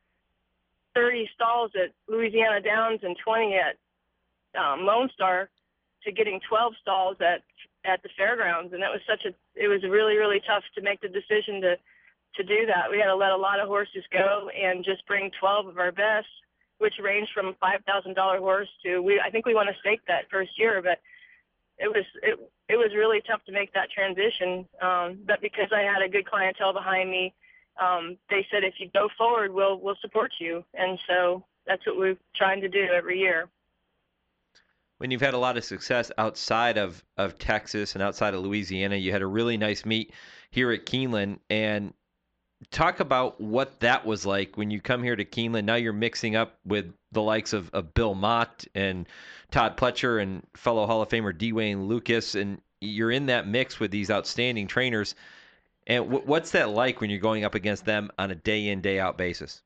P: thirty stalls at Louisiana Downs and twenty at um, Lone Star to getting twelve stalls at, at the fairgrounds. And that was such a, it was really, really tough to make the decision to, to do that. We had to let a lot of horses go and just bring twelve of our best, which ranged from a five thousand dollars horse to, we, I think we won a stake that first year, but it was, it, it was really tough to make that transition. Um, but because I had a good clientele behind me, um, they said, if you go forward, we'll, we'll support you. And so that's what we're trying to do every year.
H: When you've had a lot of success outside of, of Texas and outside of Louisiana, you had a really nice meet here at Keeneland, and talk about what that was like when you come here to Keeneland. Now you're mixing up with the likes of, of Bill Mott and Todd Pletcher and fellow Hall of Famer Dwayne Lucas, and you're in that mix with these outstanding trainers. And w- what's that like when you're going up against them on a day-in, day-out basis?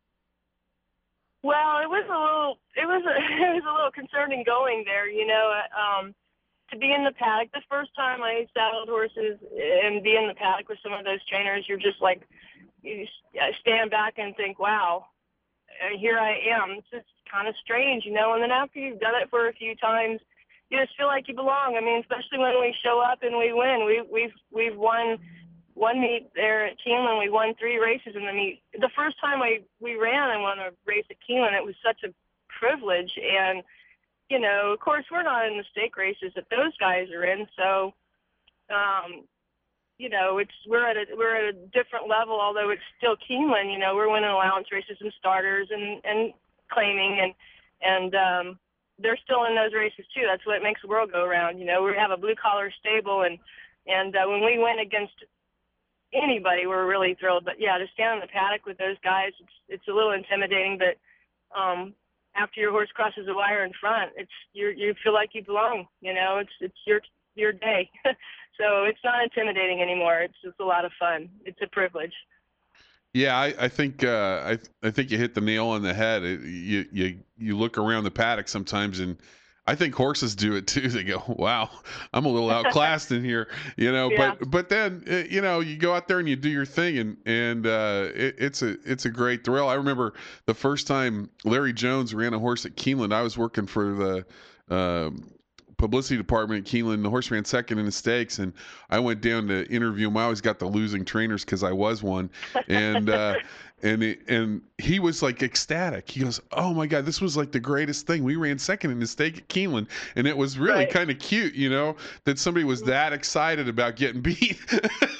P: Well, it was a little, it was a, it was a little concerning going there, you know, um, to be in the paddock. The first time I saddled horses and be in the paddock with some of those trainers, you're just like, you stand back and think, wow, here I am. It's just kind of strange, you know, and then after you've done it for a few times, you just feel like you belong. I mean, especially when we show up and we win. We, we've, we've won one meet there at Keeneland. We won three races in the meet. The first time we, we ran and won a race at Keeneland, it was such a privilege. And, you know, of course, we're not in the stake races that those guys are in. So, um, you know, it's we're at a we're at a different level. Although it's still Keeneland, you know, we're winning allowance races and starters and, and claiming, and and um, they're still in those races too. That's what makes the world go around. You know, we have a blue collar stable, and and uh, when we win against anybody, we're really thrilled. But yeah, to stand in the paddock with those guys, it's it's a little intimidating. But um, after your horse crosses the wire in front, it's you you feel like you belong. You know, it's it's your your day. So it's not intimidating anymore. It's just a lot of fun. It's a privilege.
I: Yeah, I, I think uh, I I think you hit the nail on the head. It, you you you look around the paddock sometimes, and I think horses do it too. They go, "Wow, I'm a little outclassed in here," you know.
P: Yeah.
I: But but then you know you go out there and you do your thing, and and uh, it, it's a it's a great thrill. I remember the first time Larry Jones ran a horse at Keeneland. I was working for the Um, publicity department at Keeneland. The horse ran second in the stakes, and I went down to interview him. I always got the losing trainers because I was one, and uh, and it, and he was like ecstatic. He goes, "Oh my God, this was like the greatest thing. We ran second in the stake at Keeneland," and it was really
P: right.
I: kind of cute, you know, that somebody was that excited about getting beat.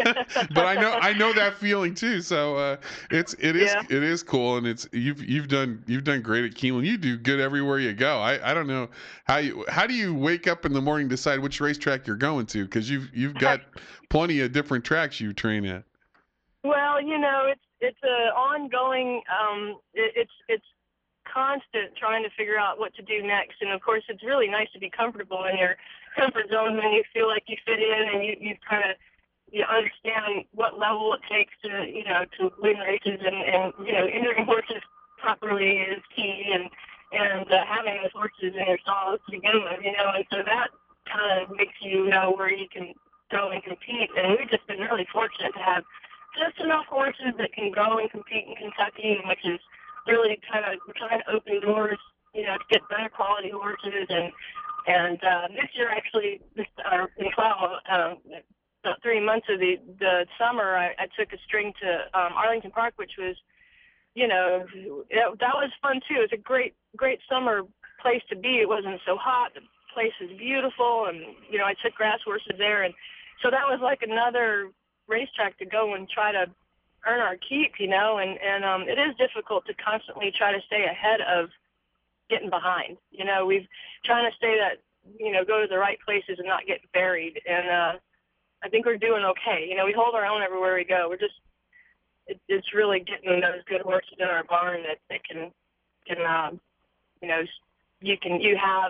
I: but I know I know that feeling too. So uh, it's it is
P: Yeah.
I: it is cool, and it's you've you've done you've done great at Keeneland. You do good everywhere you go. I, I don't know how you how do you wake up in the morning, decide which racetrack you're going to, because you've you've got plenty of different tracks you train at.
P: Well, you know, it's it's a ongoing. Um, it, it's it's constant trying to figure out what to do next, and of course, it's really nice to be comfortable in your comfort zone when you feel like you fit in and you you kind of you understand what level it takes to you know to win races, and and you know entering horses properly is key, and and uh, having those horses in your stalls to begin with, you know, and so that kind of makes you know where you can go and compete, and we've just been really fortunate to have just enough horses that can go and compete in Kentucky, which is really kind of we're trying to open doors, you know, to get better quality horses. And and uh, this year actually, this uh, in fall, uh, about three months of the the summer, I, I took a string to um, Arlington Park, which was, you know, it, that was fun too. It was a great great summer place to be. It wasn't so hot. The place is beautiful, and you know, I took grass horses there, and so that was like another racetrack to go and try to earn our keep, you know, and, and um, it is difficult to constantly try to stay ahead of getting behind. You know, we've trying to stay that, you know, go to the right places and not get buried. And uh, I think we're doing okay. You know, we hold our own everywhere we go. We're just, it, it's really getting those good horses in our barn that, that can, can um, you know, you can, you have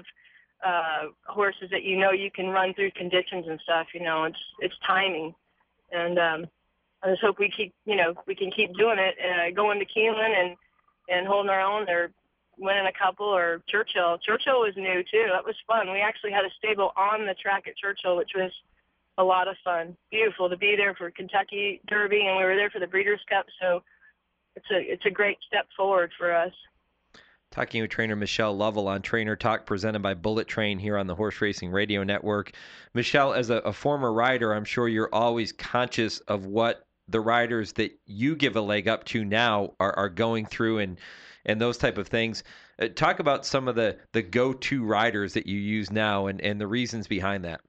P: uh, horses that you know you can run through conditions and stuff, you know, it's, it's timing. And um, I just hope we keep, you know, we can keep doing it, uh, going to Keeneland and, and holding our own. They're winning a couple, or Churchill. Churchill was new, too. That was fun. We actually had a stable on the track at Churchill, which was a lot of fun. Beautiful to be there for Kentucky Derby, and we were there for the Breeders' Cup, so it's a it's a great step forward for us.
H: Talking with trainer Michelle Lovell on Trainer Talk, presented by Bullet Train here on the Horse Racing Radio Network. Michelle, as a, a former rider, I'm sure you're always conscious of what the riders that you give a leg up to now are, are going through and and those type of things. Uh, talk about some of the, the go-to riders that you use now and, and the reasons behind that.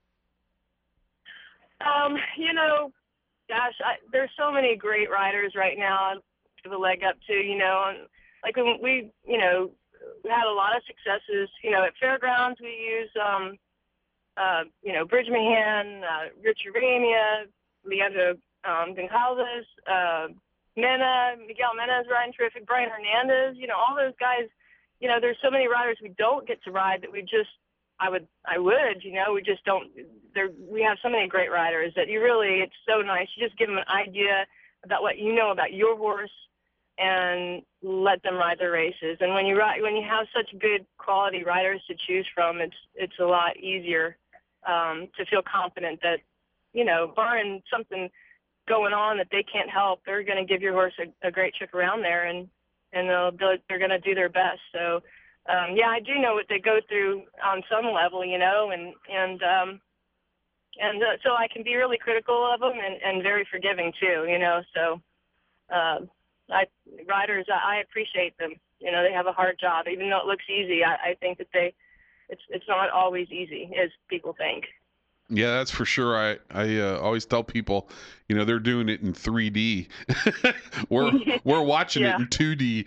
P: Um, you know, gosh, I, there's so many great riders right now I give a leg up to, you know, and like when we, you know, we had a lot of successes, you know, at Fairgrounds we use, um, uh, you know, Bridge Mahan, uh, Richard Ramia, Leandro um, Goncalves, uh, Mena, Miguel Mena is riding terrific, Brian Hernandez, you know, all those guys, you know, there's so many riders we don't get to ride that we just, I would, I would, you know, we just don't, there, we have so many great riders that you really, it's so nice. You just give them an idea about what you know about your horse and let them ride their races. And when you ride, when you have such good quality riders to choose from, it's it's a lot easier um, to feel confident that, you know, barring something going on that they can't help, they're going to give your horse a, a great trick around there, and and they'll, they're going to do their best. So, um, yeah, I do know what they go through on some level, you know, and and um, and uh, so I can be really critical of them and, and very forgiving too, you know. So. Uh, I, riders, I, I appreciate them. You know, they have a hard job. Even though it looks easy, I, I think that they, it's it's not always easy as people think.
I: Yeah, that's for sure. I I uh, always tell people, you know, they're doing it in three D. we're we're watching
P: yeah.
I: it in two D.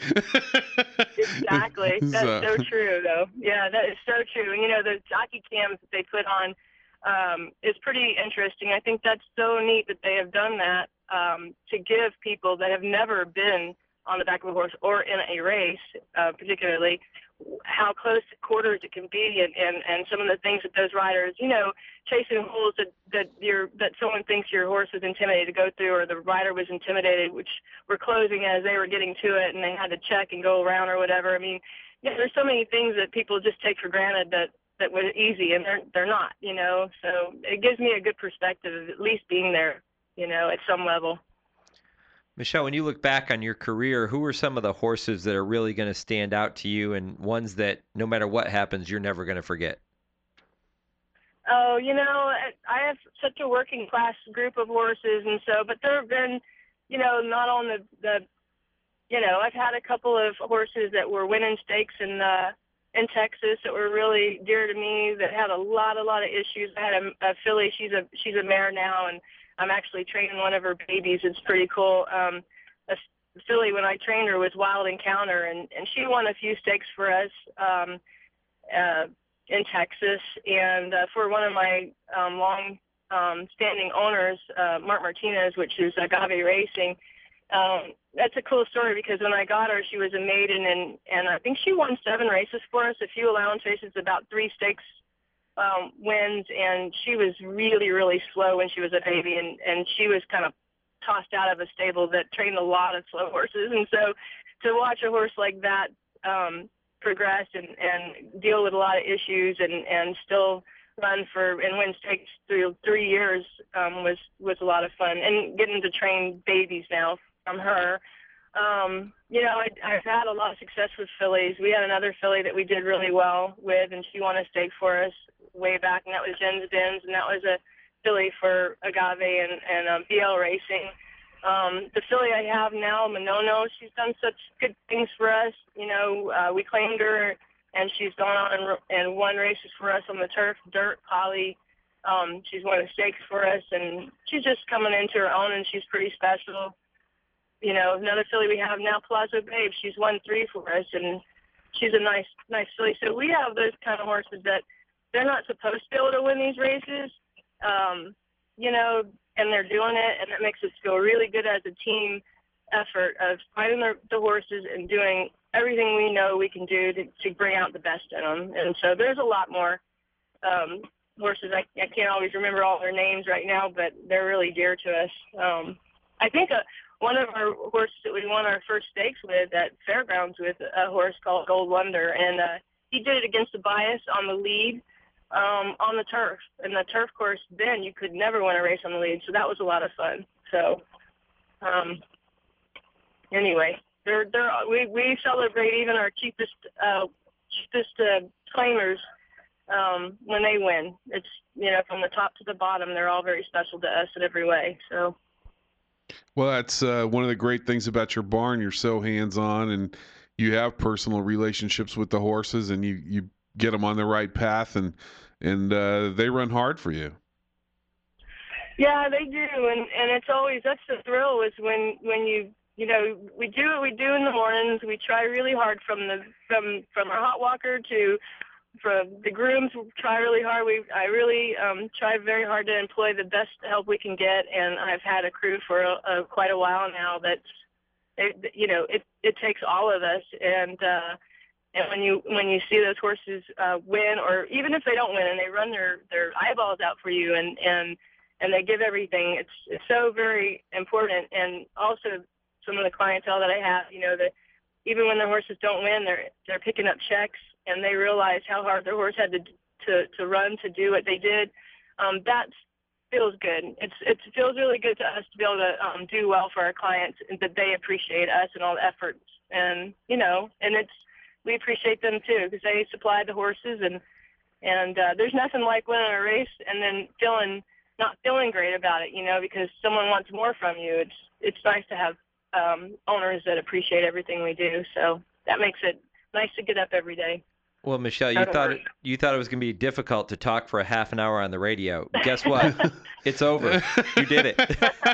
P: Exactly. That's
I: so.
P: so true, though. Yeah, that is so true. And you know, the jockey cams that they put on um, is pretty interesting. I think that's so neat that they have done that. Um, to give people that have never been on the back of a horse or in a race, uh, particularly, how close to quarters it can be, and, and, and some of the things that those riders, you know, chasing holes that that you're that someone thinks your horse was intimidated to go through, or the rider was intimidated, which were closing as they were getting to it, and they had to check and go around or whatever. I mean, yeah, there's so many things that people just take for granted that that was easy, and they're they're not, you know. So it gives me a good perspective of at least being there, you know, at some level.
H: Michelle, when you look back on your career, who are some of the horses that are really going to stand out to you, and ones that no matter what happens, you're never going to forget?
P: Oh, you know, I have such a working class group of horses, and so, but there have been, you know, not on the, the you know, I've had a couple of horses that were winning stakes in uh, in Texas that were really dear to me, that had a lot, a lot of issues. I had a, a filly, she's a she's a mare now, and I'm actually training one of her babies. It's pretty cool. Um, a filly, when I trained her, was Wild Encounter, and, and she won a few stakes for us um, uh, in Texas. And uh, for one of my um, long um, standing owners, uh, Mark Martinez, which is Agave Racing, um, that's a cool story because when I got her, she was a maiden, and, and I think she won seven races for us, a few allowance races, about three stakes um, wins, and she was really, really slow when she was a baby, and, and she was kind of tossed out of a stable that trained a lot of slow horses. And so to watch a horse like that um, progress and, and deal with a lot of issues and, and still run for and win stakes through three years um, was, was a lot of fun. And getting to train babies now from her. Um, you know, I, I've had a lot of success with fillies. We had another filly that we did really well with, and she won a stake for us way back, and that was Jen's Dens, and that was a filly for Agave and, and um, B L Racing. Um, the filly I have now, Monono, she's done such good things for us. You know, uh, we claimed her, and she's gone on and, and won races for us on the turf, dirt, poly. Um, she's won a stakes for us, and she's just coming into her own, and she's pretty special. You know, another filly we have now, Palazzo Babe, she's won three for us, and she's a nice, nice filly. So we have those kind of horses that they're not supposed to be able to win these races, um, you know, and they're doing it, and it makes us feel really good as a team effort of finding the, the horses and doing everything we know we can do to, to bring out the best in them. And so there's a lot more um, horses. I, I can't always remember all their names right now, but they're really dear to us. Um, I think a, one of our horses that we won our first stakes with at Fairgrounds with a horse called Gold Wonder, and uh, he did it against the bias on the lead um, on the turf. And the turf course, then you could never win a race on the lead, so that was a lot of fun. So um, anyway, they're, they're, we, we celebrate even our cheapest uh, cheapest uh, claimers um, when they win. It's, you know, from the top to the bottom, they're all very special to us in every way. So.
I: Well, that's uh, one of the great things about your barn. You're so hands-on, and you have personal relationships with the horses, and you, you get them on the right path, and and uh, they run hard for you.
P: Yeah, they do, and and it's always, that's the thrill, is when when you you know we do what we do in the mornings. We try really hard from the from from our hot walker to from the grooms. We try really hard. We I really um, try very hard to employ the best help we can get, and I've had a crew for a, a, quite a while now. That's it, you know it it takes all of us, and uh, and when you when you see those horses uh, win, or even if they don't win, and they run their their eyeballs out for you, and and and they give everything, it's it's so very important. And also some of the clientele that I have, you know, that even when the horses don't win, they're they're picking up checks, and they realize how hard their horse had to to to run to do what they did. Um, that feels good. It's it feels really good to us to be able to um, do well for our clients, and that they appreciate us and all the efforts. And you know, and it's we appreciate them too, because they supply the horses, and and uh, there's nothing like winning a race and then feeling not feeling great about it, you know, because someone wants more from you. It's it's nice to have um, owners that appreciate everything we do. So that makes it nice to get up every day.
H: Well, Michelle, you thought it, you thought it was going to be difficult to talk for a half an hour on the radio. Guess what? It's over. You did it.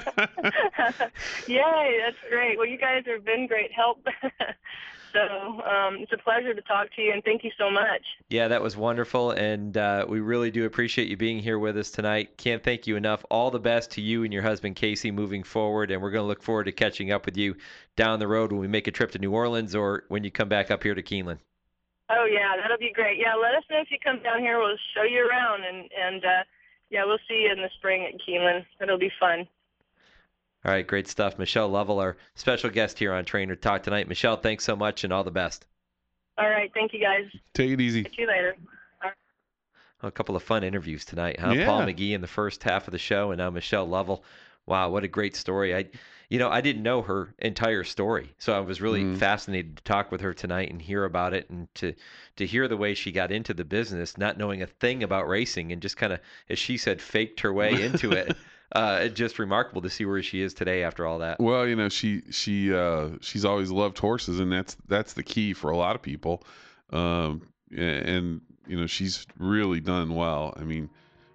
P: Yay, that's great. Well, you guys have been great help. So um, it's a pleasure to talk to you, and thank you so much.
H: Yeah, that was wonderful, and uh, we really do appreciate you being here with us tonight. Can't thank you enough. All the best to you and your husband, Casey, moving forward, and we're going to look forward to catching up with you down the road when we make a trip to New Orleans or when you come back up here to Keeneland.
P: Oh, yeah, that'll be great. Yeah, let us know if you come down here. We'll show you around, and, and uh, yeah, we'll see you in the spring at Keeneland. It'll be fun.
H: All right, great stuff. Michelle Lovell, our special guest here on Trainer Talk tonight. Michelle, thanks so much, and all the best.
P: All right, thank you, guys.
I: Take it easy.
P: See you later.
H: Well, a couple of fun interviews tonight, huh?
I: Yeah.
H: Paul McGee in the first half of the show, and now Michelle Lovell. Wow, what a great story. I, you know, I didn't know her entire story, so I was really mm. fascinated to talk with her tonight and hear about it, and to to hear the way she got into the business, not knowing a thing about racing, and just kind of, as she said, faked her way into it. Uh, just remarkable to see where she is today after all that.
I: Well, you know, she she uh, she's always loved horses, and that's that's the key for a lot of people. Um, and you know, she's really done well. I mean,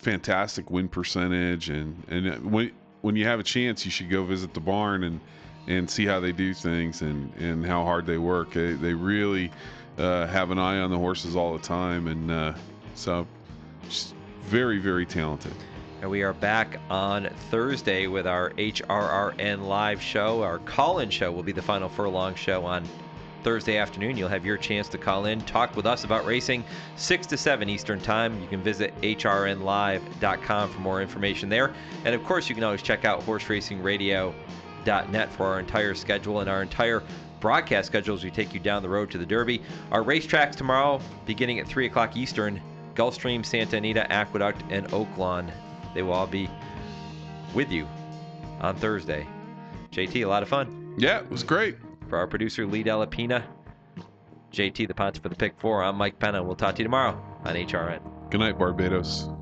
I: fantastic win percentage, and and when when you have a chance, you should go visit the barn and and see how they do things and and how hard they work. They, they really uh, have an eye on the horses all the time, and uh, so just very very talented.
H: And we are back on Thursday with our H R R N live show. Our call-in show will be the Final Furlong show on Thursday afternoon. You'll have your chance to call in, talk with us about racing, six to seven Eastern Time. You can visit H R N live dot com for more information there. And, of course, you can always check out horse racing radio dot net for our entire schedule and our entire broadcast schedule as we take you down the road to the Derby. Our racetracks tomorrow, beginning at three o'clock Eastern, Gulfstream, Santa Anita, Aqueduct, and Oaklawn. They will all be with you on Thursday. J T, a lot of fun.
I: Yeah, it was great.
H: For our producer, Lee Delapina, J T, the Ponce for the Pick Four, I'm Mike Penna. We'll talk to you tomorrow on H R N.
I: Good night, Barbados.